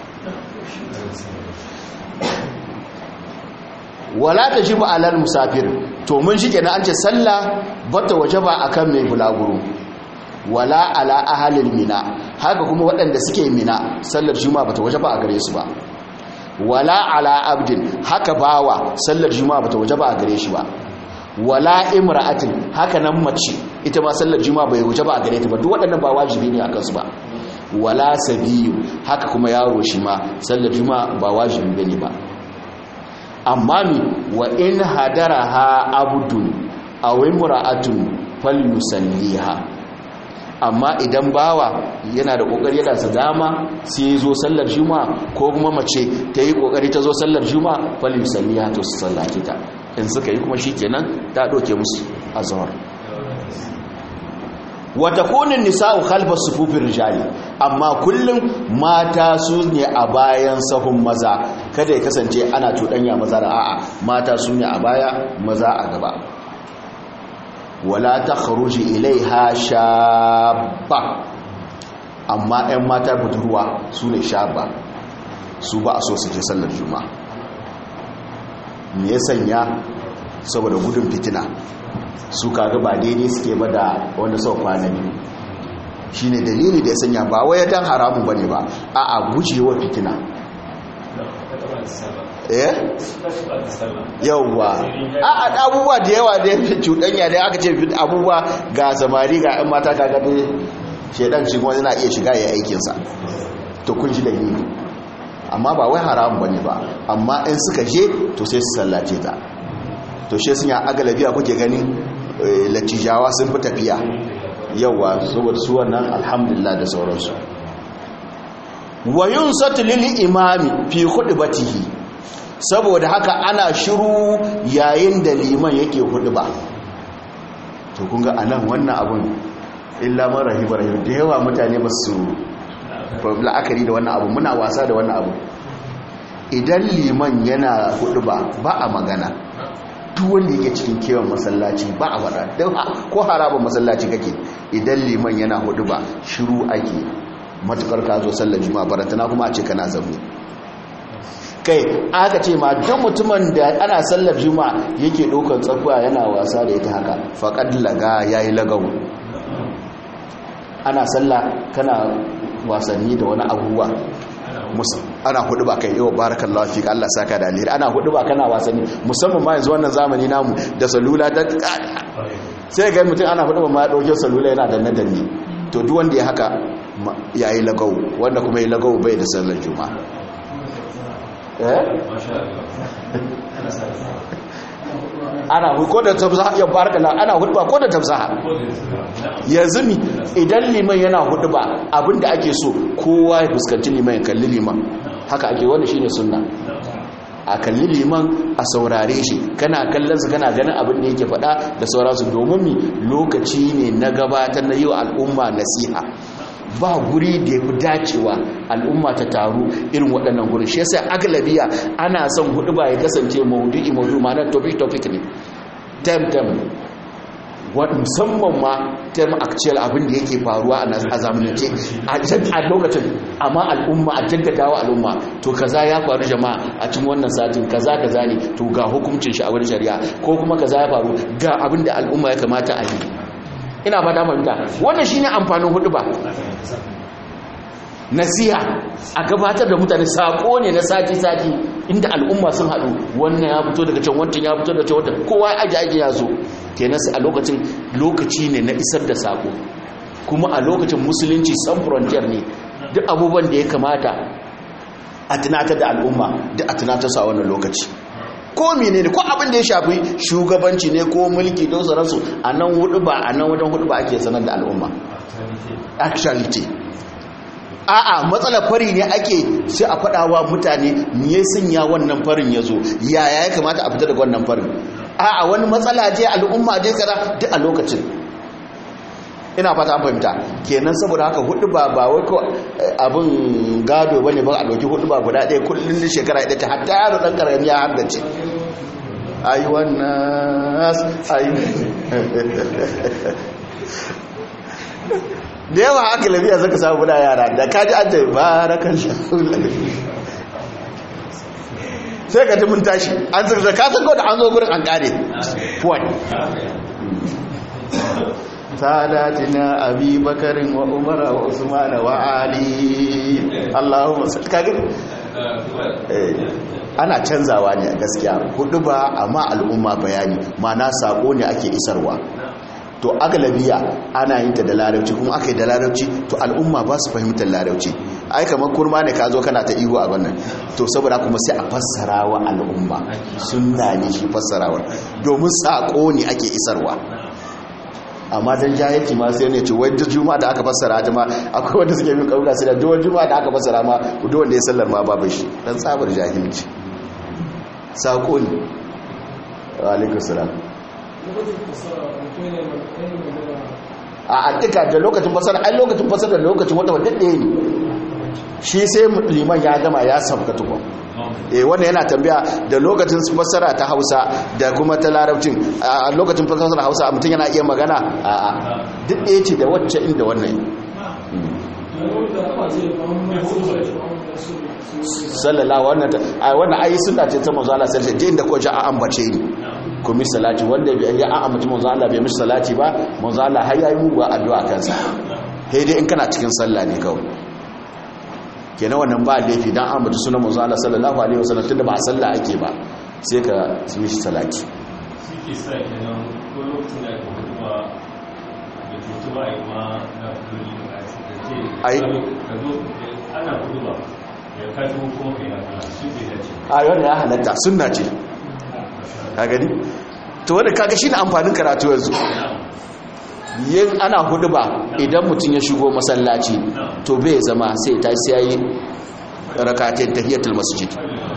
wala ta jibu alal musafir to mun shi kenan an ce sallah bata wajaba akan mai bulaguro wala ala ahalil mina haka kuma waɗanda suke mina sallar juma'a bata wajaba a gare su ba wala ala abdin haka bawa sallar juma'a bata wajaba a gare shi ba wala imra'atin haka nan mace ita ma sallar juma'a bai wajaba a gare ta ba duk waɗannan ba wajibi ne akan su ba wala sabiyu haka kuma yaro shi ma sallar juma'a ba wajibi bane ba amma mi wa in hadaraha abdun aw imra'atun falyusalliha. Amma idan bawa yana da kokari yana da dama sai ya zo sallar juma'a ko kuma mace ta yi kokari ta zo sallar juma'a falyusalliha to su sallace ta, in suka yi kuma shikenan ta doke musu azhar. wa takunin nisa'u khalfa sufufir rijali, amma kullum mata su ne a bayan sahun maza, kada ya kasance ana cuɗanya maza da a'a, mata su ne a baya maza a gaba. wala takhruji ilaiha shabba, amma 'yan mata budurwa su ne shabba, su ba a so su je sallar juma'a. me ya sanya? saboda gudun fitina, su kaga ba daidai suke ba da wanda sau kwana biyu. shi ne dalili da ya sanya, ba waya dan haramun ba ne ba, a gujewa fitina. yauwa abubuwa da yawa da ya fi cuɗanya da aka ce abubuwa ga samari ga 'yan mata kaga dai shaidan shi kuma yana iya shiga ya aikinsa, to kun shi dalili. amma ba wai haramun ba ne ba, amma in suka je to sai su sallace ta. to shi sun yi agalabiya kuke ganin latijawa sun fi tafiya yawa saboda su wannan alhamdulillah da sauransu. wayun satulil imami fi khutbatihi, saboda haka ana shiru yayin da liman yake khutba. to kun ga anan wannan abun illa man rahiba rahim, da yawa mutane ba su la'akari da wannan abu, muna wasa da wannan abu. idan liman yana khutba ba a magana, duk wanda yake cikin kewan masallaci ba a wada, ko harabar masallaci kake, idan liman yana khutba shiru ake, matukar ka zo sallar juma'a, barantana kuma a ce kana zaune. kai aka ce ma duk mutumin da ana sallar juma'a yake ɗaukar tsakuwa yana wasa da ita haka, faqad laga yayi lagawu. ana sallah kana wasanni da wani abubuwa, ana hudu ba kai yau barakallahu fika, Allah saka da alheri, ana hudu ba kana wasanni, musamman ma yanzu wannan zamani namu da salula da sai ga mutum ana hudu ba ma ya dauke salula yana danne danne. to duk wanda ya haka yayi lagau, wanda kuma yayi lagau bai da sallar juma'a. ana ko da tafsaha ya barakallahu, ana hudu ba ko da tafsaha. yanzu mi idan liman yana hudu ba, abinda ake so kowa ya fuskanci liman ya kalli liman, haka ake, wanda shine sunna. a kalli liman a saurare shi, kana kallon su kana ganin abin da yake faɗa da sauransu, domin mi lokaci ne na gabatar na yi wa al'umma nasiha. ba guri da ya fi dacewa al'umma ta taru irin waɗannan guri. shi yasa aglabiya ana son hudu ba ya kasance maudu'i ma'ana topic ne, tem musamman ma tem actual abin da yake faruwa a zamanance a lokacin, amma al'umma a jaddadawa al'umma to kaza ya faru jama'a a cikin wannan satin, kaza ne, to ga hukuncin shi a wurin shari'a, ko kuma kaza ya faru ga abin da al'umma ya kamata a yi. ina ba damar da wannan shine amfanin hudu ba, nasiha, a gabatar da mutane, sako ne na sati inda al'umma sun haɗu, wannan ya fito daga can, wancan ya fito daga can, wancan kowa aji ya zo. kenan sai a lokaci ne na isar da sako, kuma a lokacin musulunci san frontier ne, duk abubuwan da ya kamata a tunatar da al'umma duk a tunatar sa wannan lokaci. ko menene, ko abin da ya shafi shugabanci ne ko mulki don sauransu, a nan wajen hudu ba ake sanar da al'umma actuality. a'a matsalar fari ne ake sai a faɗawa mutane me sanya wannan farin ya zo, yaya ya kamata a fita daga wannan farin. a'a wani matsala je al'umma je kaza, duk a lokacin. ina fata an fahimta. kenan saboda haka hudu ba wai ko abin gado bane ba, a dauki hudu ba guda ɗaya kullun da shekara ɗaya ta hatta yaro dan karami ya haddace. ayi wannan ayi da yawa haka lafiya zaka samu da yara da kaji an ta barakallahu, sai ka ji mun tashi an zurza ka san ko da an zo gurin an kare point. sadatina abi bakarin wa umar wa usman wa ali, Allahumma kage ana canzawa ne gaskiya. hudu ba amma al'umma bayani, mana sako ne ake isarwa. to agalabiya ana yin ta da larabci, kuma aka yi da larabci to al'umma ba su fahimtar larabci. ai kamar kurma ne ka zo kana ta ihu a wannan to saboda kuma sai a fassara wa al'umma sunna ne shi fassarawa domin sako ne ake isarwa amma dan jahilci ma sai ne ce wai duk juma'a da aka fassara ta ma akwai wanda suke bin kauka sai da duk juma'a da aka fassara ma duk wanda ya sallar ma babu shi dan tsabar jahilci sako ne wa alaikum salam a duka da lokacin fasara ai lokacin fasara da lokacin wata wadda ɗaya ne shi sai liman ya gama ya sabka tukun wannan yana tambaya da lokacin fasara ta Hausa da kuma ta Larabcin a lokacin fasara Hausa mutum yana iya magana a duk ɗaya ce da wacce inda wannan sallallahu wannan ayi sunna ce ta manzo Allah sallallahu alaihi wasallam inda ko ja an ambace ni ku mi salati wanda ya an ambaci manzo Allah bai mishi salati ba manzo Allah har yayi mugu addu'a kansa sai dai in kana cikin sallah ne kawai kenan wannan ba laifi dan an ambaci sunan manzo Allah sallallahu alaihi wasallam tunda ba a sallah ake ba sai ka mishi salati shi sai kenan ko lokacin da ka kuma da tutuba ai ma na kudi ai ka zo ana kuduba ya kaji kuma kai na shi bai dace a wannan ya halatta sunna ce ka gani to wanda kaga shine amfanin karatu yanzu yin ana huduba idan mutum ya shigo masallaci to bai zama sai ta sai rakatain tahiyatul masjid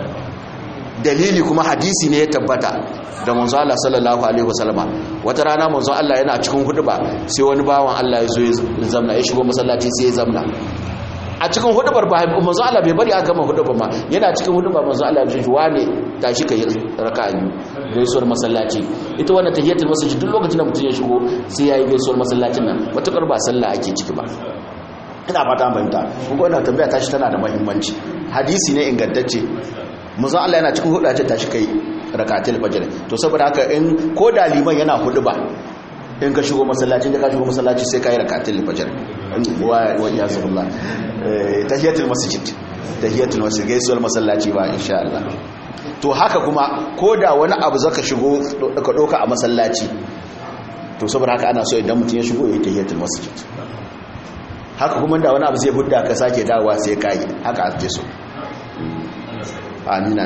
dalili kuma hadisi ne ya tabbata da manzo Allah sallallahu alaihi wasallama wata rana manzo Allah yana cikin huduba sai wani bawan Allah ya zo ya zamna ya shigo masallaci sai ya zamna a cikin hudubar ba manzo Allah bai bari aka gama hudubar ma yana cikin hudubar manzo Allah ya ce wane tashi kai raka'a biyu gaisuwar masallaci ita wannan tahiyatul masjid duk lokacin da mutum ya shigo sai yayi gaisuwar masallacin nan matukar ba sallah ake ciki ba ina fata an fahimta kuma wannan tambaya tashi tana da muhimmanci hadisi ne ingantacce manzo Allah yana cikin hudubar ce tashi kai rakatul fajr to saboda haka in ko da liman yana huduba in ka shigo masallaci da ka shigo masallaci sai kai rakatul fajr wa yazullah tahiyatul masjid gaisuwar masallaci ba insha Allah to haka kuma ko da wani abu zaka shigo ka doka a masallaci to saboda haka ana so idan mutum ya shigo ya tahiyatul masjid haka kuma da wani abu zai budda ka sake dawowa sai kai haka ake so amina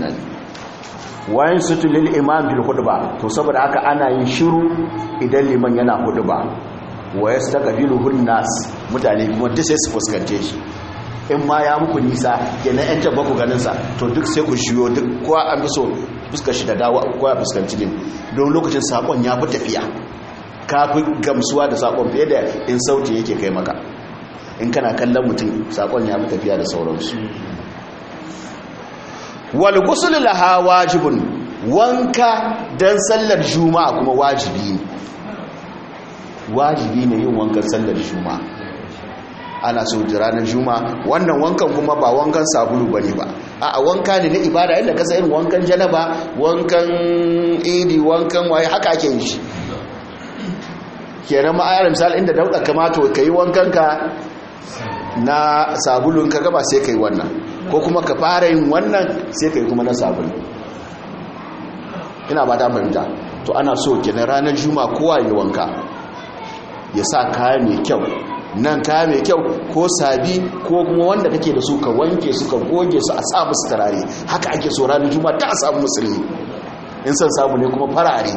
wayan sutu lil imam bil khutba to saboda haka ana yin shiru idan liman yana khutba wa yastaqbiluhun nas mutane kuma duk sai su fuskance shi in ma ya muku nisa kenan yan tabba ku ganin sa to duk sai ku shiyo duk kowa an so fuskar shi da dawo kowa fuskanci ne don lokacin sakon ya fi tafiya kafin gamsuwa da sakon fiye da in sauti yake kai maka in kana kallon mutum sakon ya fi tafiya da sauransu wal ghusl laha wajibun wanka dan sallar juma'a kuma wajibi ne yin wankan sallar juma'a ana so ranar juma'a wannan wankan kuma ba wankan sabulu bane ba a wanka ne na ibada yadda ka san wankan janaba wankan idi wankan waye haka ake yin shi kenan ma ayar misali inda dauda kamato kai wankan ka na sabulun ka gaba sai kai wannan ko kuma ka fara yin wannan sai kai kuma na sabulu ina ba ta fahimta to ana so kenan ranar juma'a kowa ya wanka ya sa kaya mai kyau nan kaya mai kyau ko sabi ko kuma wanda kake da su ka wanke su ka goge su a sa musu tarare haka ake so ranar juma'a ta samu musulmi in san samu ne kuma farare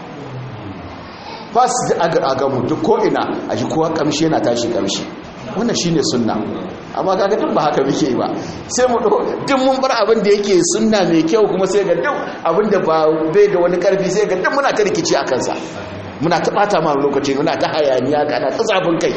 ba su a gamu duk ko'ina a ji kowa kamshi yana tashi kamshi wannan shi ne sunna amma kaga duk ba haka muke yi ba sai mu duk mun bar abin da yake sunna mai kyau kuma sai ga duk abin da ba bai da wani karfi sai ga duk muna ta rikici a kansa muna ta bata ma lokaci muna ta hayaniya kana ta zafin kai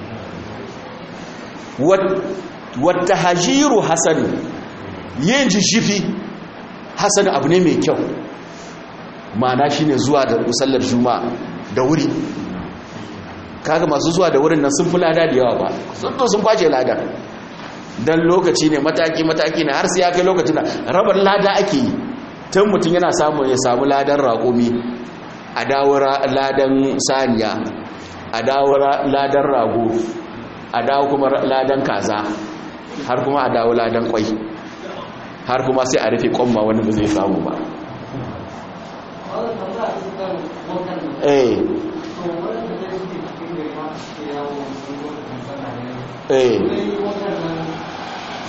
wata hajiru hasanu yin jishifi hasanu abu ne mai kyau ma'ana shine zuwa da sallar juma'a da wuri kaga masu zuwa da wurin nan sun fi lada da yawa ba sun kwace lada dan lokaci ne mataki ne har sai ya kai lokacin da rabar lada ake yi tun mutum yana ya samu ladan raƙumi a dawo ladan saniya a dawo ladan rago a dawo kuma ladan kaza har kuma a dawo ladan kwai har kuma sai a rufe kwamma wani ba zai samu ba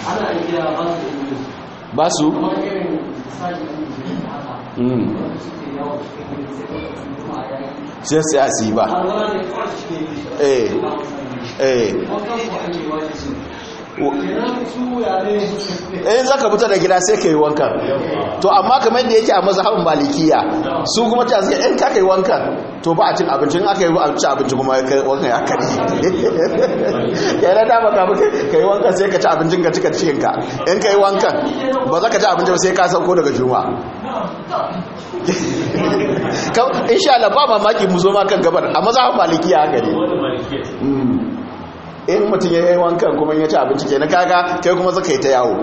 ana iya ba su kamar irin misali da haka wanda suke yawo cikin kuma a yayi sai a si ba alwala ne kawai cikin wankan ku ake wajibi za ka fita da gida sai ka yi wankan to amma kamar da yake a mazhabin malikiya su kuma ta zai in ka yi wankan to ba a cin abincin aka yi abinci kuma wankan ya kari yana dama ka yi wankan sai ka ci abincin ka cika cikinka in ka yi wankan ba za ka ci abinci ba sai ka sauko daga juma insha Allah ba mamaki mu zo ma kan gabar a mazhabin malikiya haka ne in mutum ya yi wankan kuma ya ci abinci ke na kaga kai kuma zaka yi ta yawo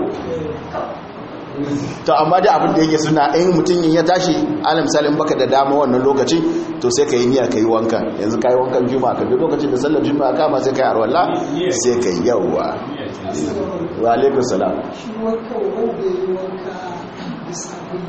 to amma dai abin da yake suna in mutum ya tashi alam salim baka da dama wannan lokaci to sai ka yi niyya ka yi wankan yanzu ka yi wankan juma'a ka duk lokacin da sallar juma'a kama sai ka yi arwalla sai ka yi yawwa wa alaikun salam shi wankan wanda ya yi wanka da sabulu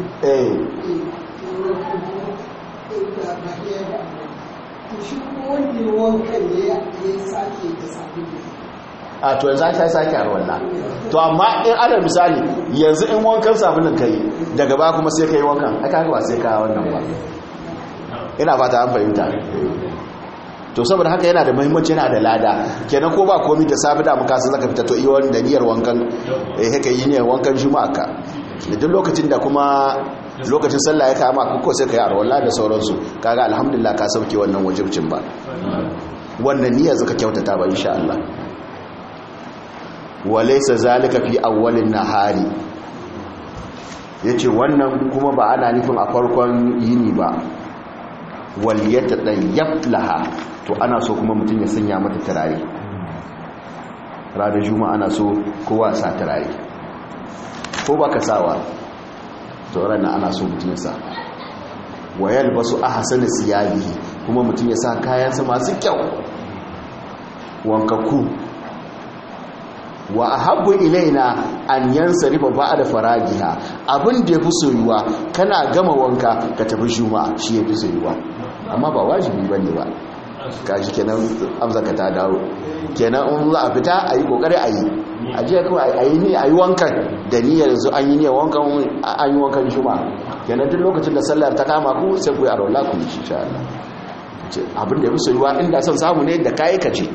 shi wanda ya wankan ya sake da sabulu a to yanzu ta sake arwalla to amma in ana misali yanzu in wankan sabulun kai daga ba kuma sai ka yi wankan aka ba sai ka wannan ba ina fata an fahimta to saboda haka yana da muhimmanci yana da lada kenan ko ba komai da safi da muka san zaka fita to iya wani da niyyar wankan haka yi ne wankan juma'a ka da duk lokacin da kuma lokacin sallah ya kama ko sai ka yi arwalla da sauransu kaga alhamdulillah ka sauke wannan wajibcin ba wannan niyyar zaka kyautata ba insha Allah walaysa zalika fi awwalin nahari yace wannan kuma ba ana nufin a farkon yini ba wal yatadayyaf laha to ana so kuma mutum ya sanya mata turare ranar juma'a ana so kowa sa turare ko baka sawa to ranar ana so mutum ya sa wayal basu ahsana siyabihi kuma mutum ya sa kayansa masu kyau wankaku wa ahabbu ilaina an yansarifa ba'da farajiha abin da yafi soyuwa kana gama wanka ka tafi juma'a shi yafi soyuwa amma ba wajibi bane ba kaji kenan amsa ka ta dawo kenan in za a fita ayi kokari ayi aje kawai ayi ne ayi wankan da niyyar yanzu an yi ne wankan an yi wankan juma'a kenan duk lokacin da sallar ta kama ku sai ku yi arwala ku insha Allah abin da yafi soyuwa inda son samu ne da kai kace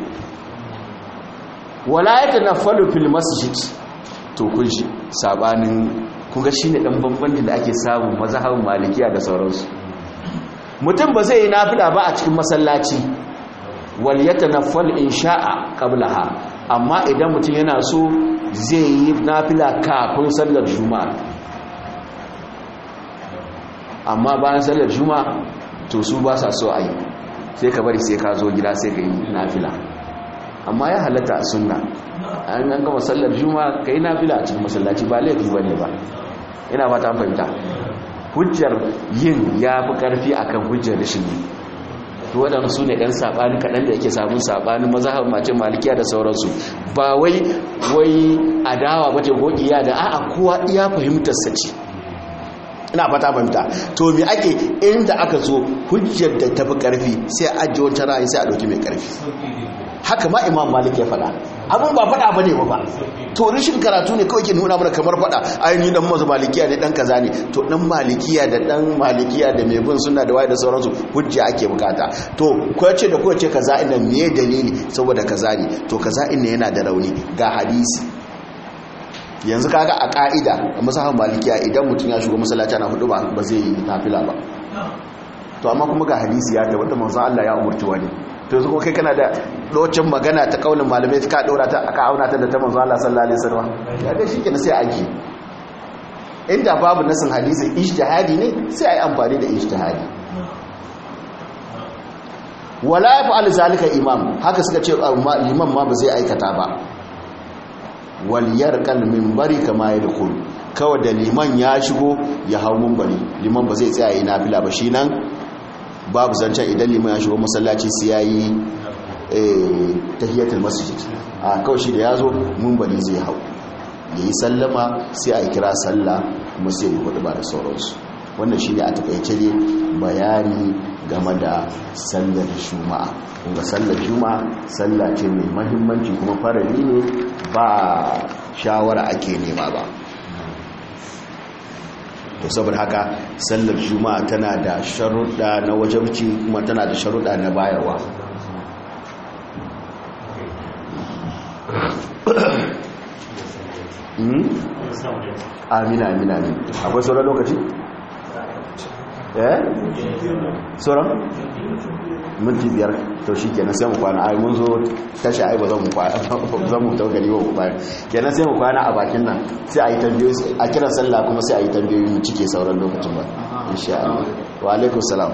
wala ya tanaffalu fil masjid to kun shi sabanin kun ga shine dan bambancin da ake samu mazhabin malikiya da sauransu mutum ba zai yi nafila ba a cikin masallaci wal yatanaffal insha'a qablaha amma idan mutum yana so zai yi nafila kafin sallar juma'a amma bayan sallar juma'a to su ba sa so a yi sai ka bari sai ka zo gida sai ka yi nafila amma ya halatta a sunna an gama sallar juma'a kai nafila a cikin masallaci ba laifi bane ba ina ba ta fahimta hujjar yin ya fi karfi akan hujjar rashin yi to wadannan su ne ɗan saɓani kaɗan da yake samun saɓanin mazhabin mace malikiya da sauransu ba wai adawa ba ce ko iya da a'a kowa iya fahimtar sa ce ina fata fahimta to me ake inda aka zo hujjar da tafi karfi sai a ajiye wancan ra'ayi sai a ɗauki mai karfi haka ma imam malik ya faɗa abin ba faɗa ba ne ba to rishin karatu ne kawai ke nuna mana kamar faɗa ainihin dan mazu malikiya ne dan kaza ne to dan malikiya da dan malikiya da mai bin suna da waye da sauransu hujja ake bukata to ko ce da ko ce kaza ina me dalili saboda kaza ne to kaza ina yana da rauni ga hadisi yanzu kaga a ka'ida a masahar malikiya idan mutum ya shiga masallaci na hudu ba zai yi nafila ba to amma kuma ga hadisi ya tabbata manzon Allah ya umurci wani to yanzu kuma kai kana da lokacin magana ta kaulin malamai ka daura ta aka auna ta da ta manzon Allah sallallahu alaihi wasallam ya ga shikenan sai aji inda babu nasin hadisi ijtihadi ne sai ai amfani da ijtihadi wala yaf'al zalika imam haka suka ce liman ma ba zai aikata ba waliyar kan mimbari kama ya dukul kawai da liman ya shigo ya hau mimbari liman ba zai tsaya yi nafila ba shi nan babu zancen idan liman ya shigo masallaci su ya yi tahiyatul masjid a kawai shi da ya zo mimbari zai hau ya yi sallama sai a kira sallah kuma sai ya hudu ba da sauransu wannan shi ne a takaice ne bayani game da sallar juma'a kunga sallar juma'a sallah ce mai mahimmanci kuma farali ne ba shawara ake nema ba. To saboda haka sallar juma'a tana da sharuɗa na wajibci kuma tana da sharuɗa na bayarwa. Amina amina amin. Akwai sauran lokaci? Sauran? Minti 5 to shi kenan sai mu kwana. Ai mun zo tashi ai ba zan mu kwana zan mu taugari ba mu kwana kenan sai mu kwana a bakin nan sai a yi tambayoyi a kiran sallah kuma sai a yi tambayoyi mu cike sauran lokacin ba insha Allah. Wa alaikum salam.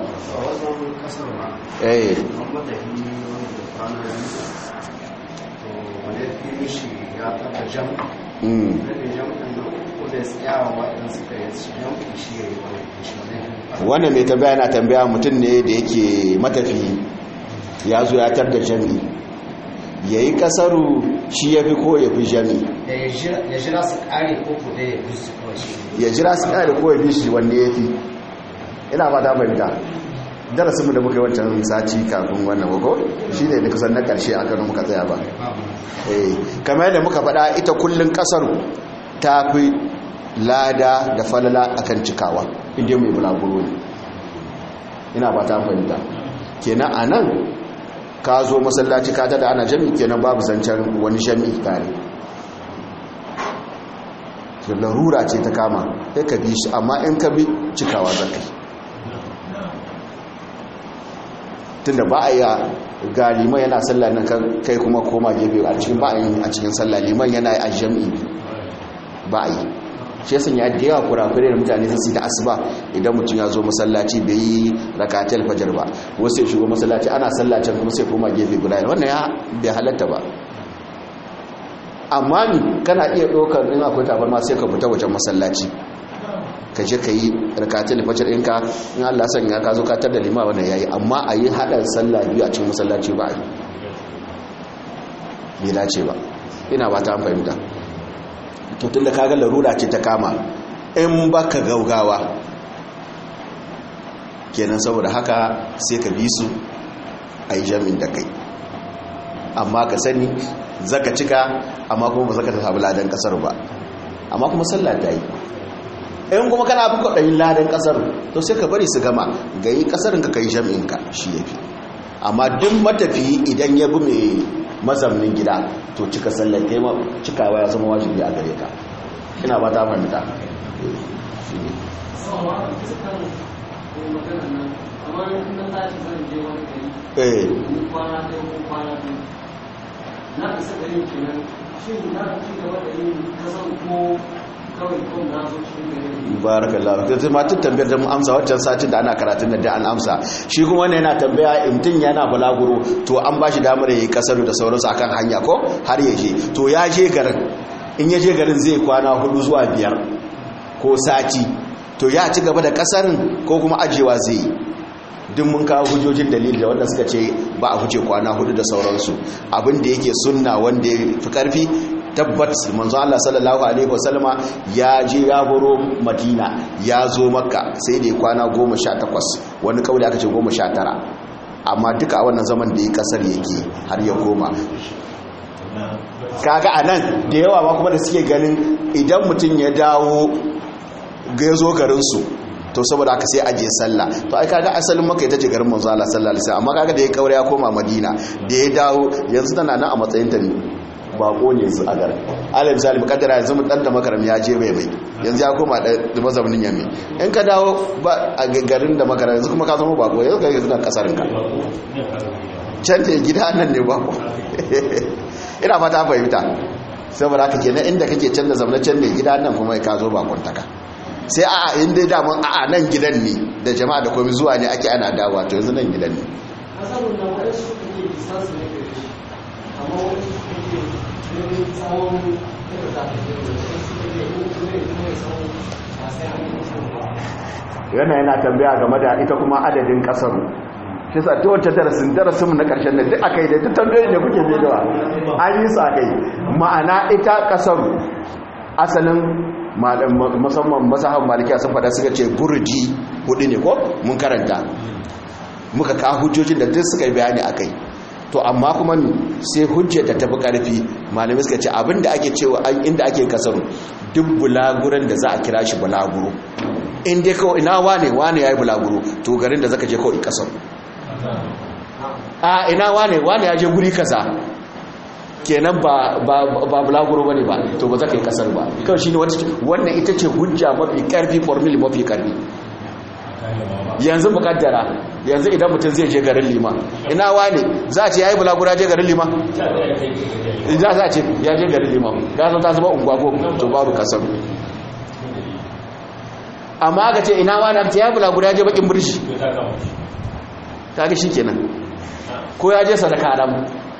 Wannan mai tambaya yana tambaya mutum ne da yake matafi ya zo ya tar da jami'i ya yi kasaru shi ya fi ko ya fi jami'i ya jira su kare ko da ya bi su kawai ya jira su kare ko ya bi shi wanda ya fi. Ina ba ta fahimta darasinmu da muka yi wancan sati kafin wannan wago shi ne da kusan na ƙarshe a kanu muka tsaya ba. Kamar yadda muka faɗa ita kullum kasaru ta fi lada da falala akan cikawa inda mai bulaguro ne. Ina ba ta fahimta kenan a nan ka zo masallaci ka tada ana jami'i kenan babu zancen wani jami'i tare. Larura ce ta kama sai ka bi shi amma in ka bi cikawa zakai tunda ba a yi ga liman yana sallah nan kai kuma koma gefe a cikin ba a yi a cikin sallah liman yana yi a jami'i ba a yi. Shi yasan ya da yawa kurakurai da mutane sun da asuba idan mutum ya zo masallaci bai yi rakatul fajr ba wasu ya shigo masallaci ana sallacin kuma sai koma gefe guda wannan ya bai halatta ba. Amma ni kana iya ɗaukar in akwai tabarma sai ka fita wajen masallaci ka je ka yi rakatul fajr ɗinka in Allah sanya ka zo ka tar da lima wannan yayi amma a yi haɗa sallah biyu a cikin masallaci ba a yi bai dace ba. Ina ba ta fahimta to tunda kaga larura ce ta kama in baka gaugawa kenan saboda haka sai ka bi su a yi jami'in da kai amma ka sani zaka cika amma kuma ba zaka ta samu ladan kasar ba amma kuma sallah ta yi. in kuma kana fi kwaɗayin ladan kasar to sai ka bari su gama ga yi kasarin ka kai jami'in ka shi ya fi. Amma duk matafiyi idan ya bi mai mazaunin gida to cika sallar kai ma cikawa ya zama wajibi a gare ka. Ina ba ta fahimta. na isa garin kenan shin na ci gaba da yin kasan ko kawai ko na zo cikin garin. Barakallahu to ma tun tambayar da mu amsa wancan satin da ana karatun da an amsa shi kuma wannan yana tambaya imtin yana balaguro to an bashi damar yayi kasaru da sauransu akan hanya ko har ya je to ya je garin in ya je garin zai kwana 4 zuwa 5 ko sati to ya ci gaba da kasarin ko kuma ajewa zai yi. Duk mun kawo hujjojin dalili da wanda suka ce ba a huce kwana 4 da sauransu abin da yake sunna wanda ya fi karfi tabbat manzo Allah sallallahu alaihi wasallama ya je ya baro Madina ya zo Makka sai da kwana 18 wani kauli aka ce 19 amma duka a wannan zaman da ya kasar yake har ya koma. Kaga anan da yawa ma kuma da suke ganin idan mutum ya dawo ga yazo garin su to saboda aka sai aje sallah to ai kaga asalin Makka ita ce garin manzo Allah sallallahu alaihi wasallam amma kaga da ya kaure ya koma Madina da ya dawo yanzu tana nan a matsayin ta ne bako ne su a garin. Alal misali mukaddara yanzu mun dan da makaram ya je bai yanzu ya koma da mazaunin Yamme in ka dawo ba a garin da makaram yanzu kuma ka zama bako yanzu ka yanzu nan kasarin ka can da gida nan ne bako. Ina fata fahimta saboda haka kenan inda kake can da zamna can ne gida nan kuma ka zo bakon taka sai a'a in dai daman a'a nan gidan ne da jama'a da komai zuwa ne ake ana dawa to yanzu nan gidan ne. Kasarun nan wani su kake distansu ne gare shi amma wani su kake yin tsawon da za ka yi wani su kake yin kuma tsawon ba sai an yi yana tambaya game da ita kuma adadin kasaru shi sa ta wata darasin na karshen da duk aka yi da duk tambayoyin da kuke bedawa an yi su aka yi ma'ana ita kasaru asalin musamman masahan malikiya sun fada suka ce burji 4 ne ko mun karanta muka ka hujjojin da duk suka yi bayani akai to amma kuma sai hujjar da tafi karfi malamai suka ce abinda ake cewa inda ake kasaru duk bulaguran da za a kira shi bulaguro in dai kawai ina wane yayi bulaguro to garin da zaka je kawai kasaru a ina wane ya je guri kaza kenan ba bulaguro bane ba to ba zaka yi kasar ba kawai shine wannan ita ce hujja mafi karfi formula mafi karfi yanzu mukaddara yanzu idan mutum zai je garin Lima ina wane za a ce yayi bulagura je garin Lima za a ce ya je garin Lima ga ta zama unguwa ko to babu kasar amma ga ce ina wane ta yayi bulagura je bakin burshi kaga shikenan ko ya je sadaka adam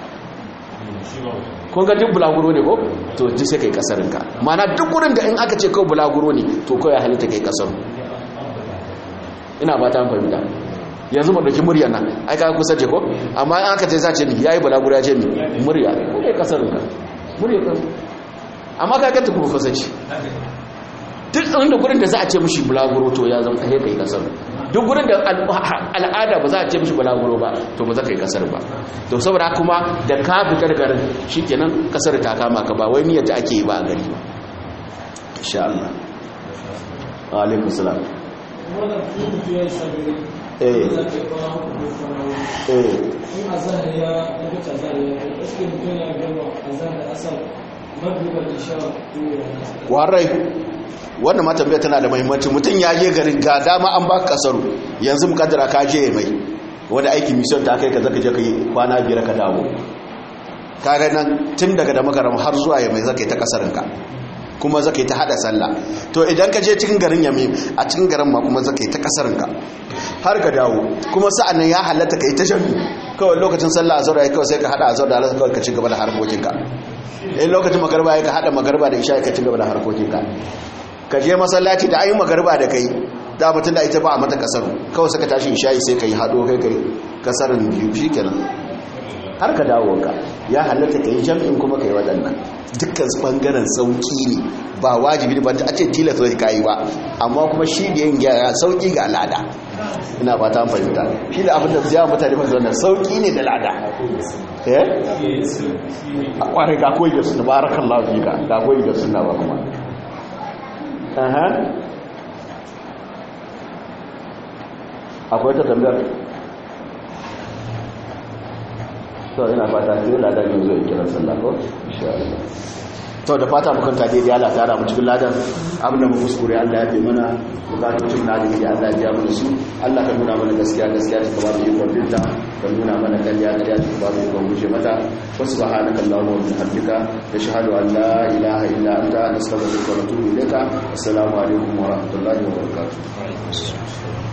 kun ga duk bulaguro ne ko to ji sai kai kasarinka mana duk gurin da in aka ce kawai bulaguro ne to kawai halitta kai kasar ina ba ta fahimta yanzu mu dauki muryar nan ai ka kusa ce ko amma in aka ce za ce ni yayi bulaguro ya ce ni murya ko kai kasarinka murya ka amma ka ganta kuma kusaci duk inda gurin da za a ce mishi bulaguro to ya zama kai kasar duk gurin da al'ada ba za a ce mishi bulaguro ba to ba za ka yi kasar ba to saboda kuma da ka fitar garin shikenan kasar ta kama ka ba wai niyyar da ake yi ba a gari ba insha Allah wa alaikum salam warai wannan ma tambaya tana da muhimmanci mutum ya je garin ga dama an baka kasaru yanzu mukaddara ka je mai wani aiki mission ta kai ka zaka je kai kwana biyar ka dawo kaga nan tun daga da makaram har zuwa ya mai zaka yi ta kasarinka kuma zaka yi ta hada sallah to idan ka je cikin garin yami a cikin garin ma kuma zaka yi ta kasarinka har ka dawo kuma sa'an nan ya halatta kai ta jami kawai lokacin sallah azhar ya kawai sai ka hada azhar da Allah kawai ka ci gaba da harkokinka in lokacin magarba ya ka hada magarba da isha ka ci gaba da harkokinka ka je masallaci da ayi magarba da kai da mutun da ita ba a mata kasaru kawai saka tashi isha sai kai hado kai kasarin biyu shikenan har ka dawo ka ya halatta kai jami'in kuma kai wadannan dukkan bangaren sauki ne ba wajibi ba a ce tilasta sai kai ba amma kuma shi da yin gyara sauki ga al'ada ina fata an fahimta shi da abin da zai mutane ba wannan sauki ne da al'ada a kwarai ga koyi da sunna barakallahu fika ga koyi da sunna ba kuma akwai ta tambayar to ina fata sai ladan yanzu ya kira sallah ko insha Allah to da fata mukan ta daidai Allah ta ra mu cikin ladan abinda mu kuskure Allah ya fi mana bukatun na da Allah ya mana su Allah ka nuna mana gaskiya gaskiya ta ba mu ikon binta ka nuna mana ƙarya ƙarya ta ba mu ikon guje mata wa subhanaka allahumma wa bihamdika nashhadu an la ilaha illa anta nastaghfiruka wa natubu ilayka assalamu alaikum wa rahmatullahi wa barakatuh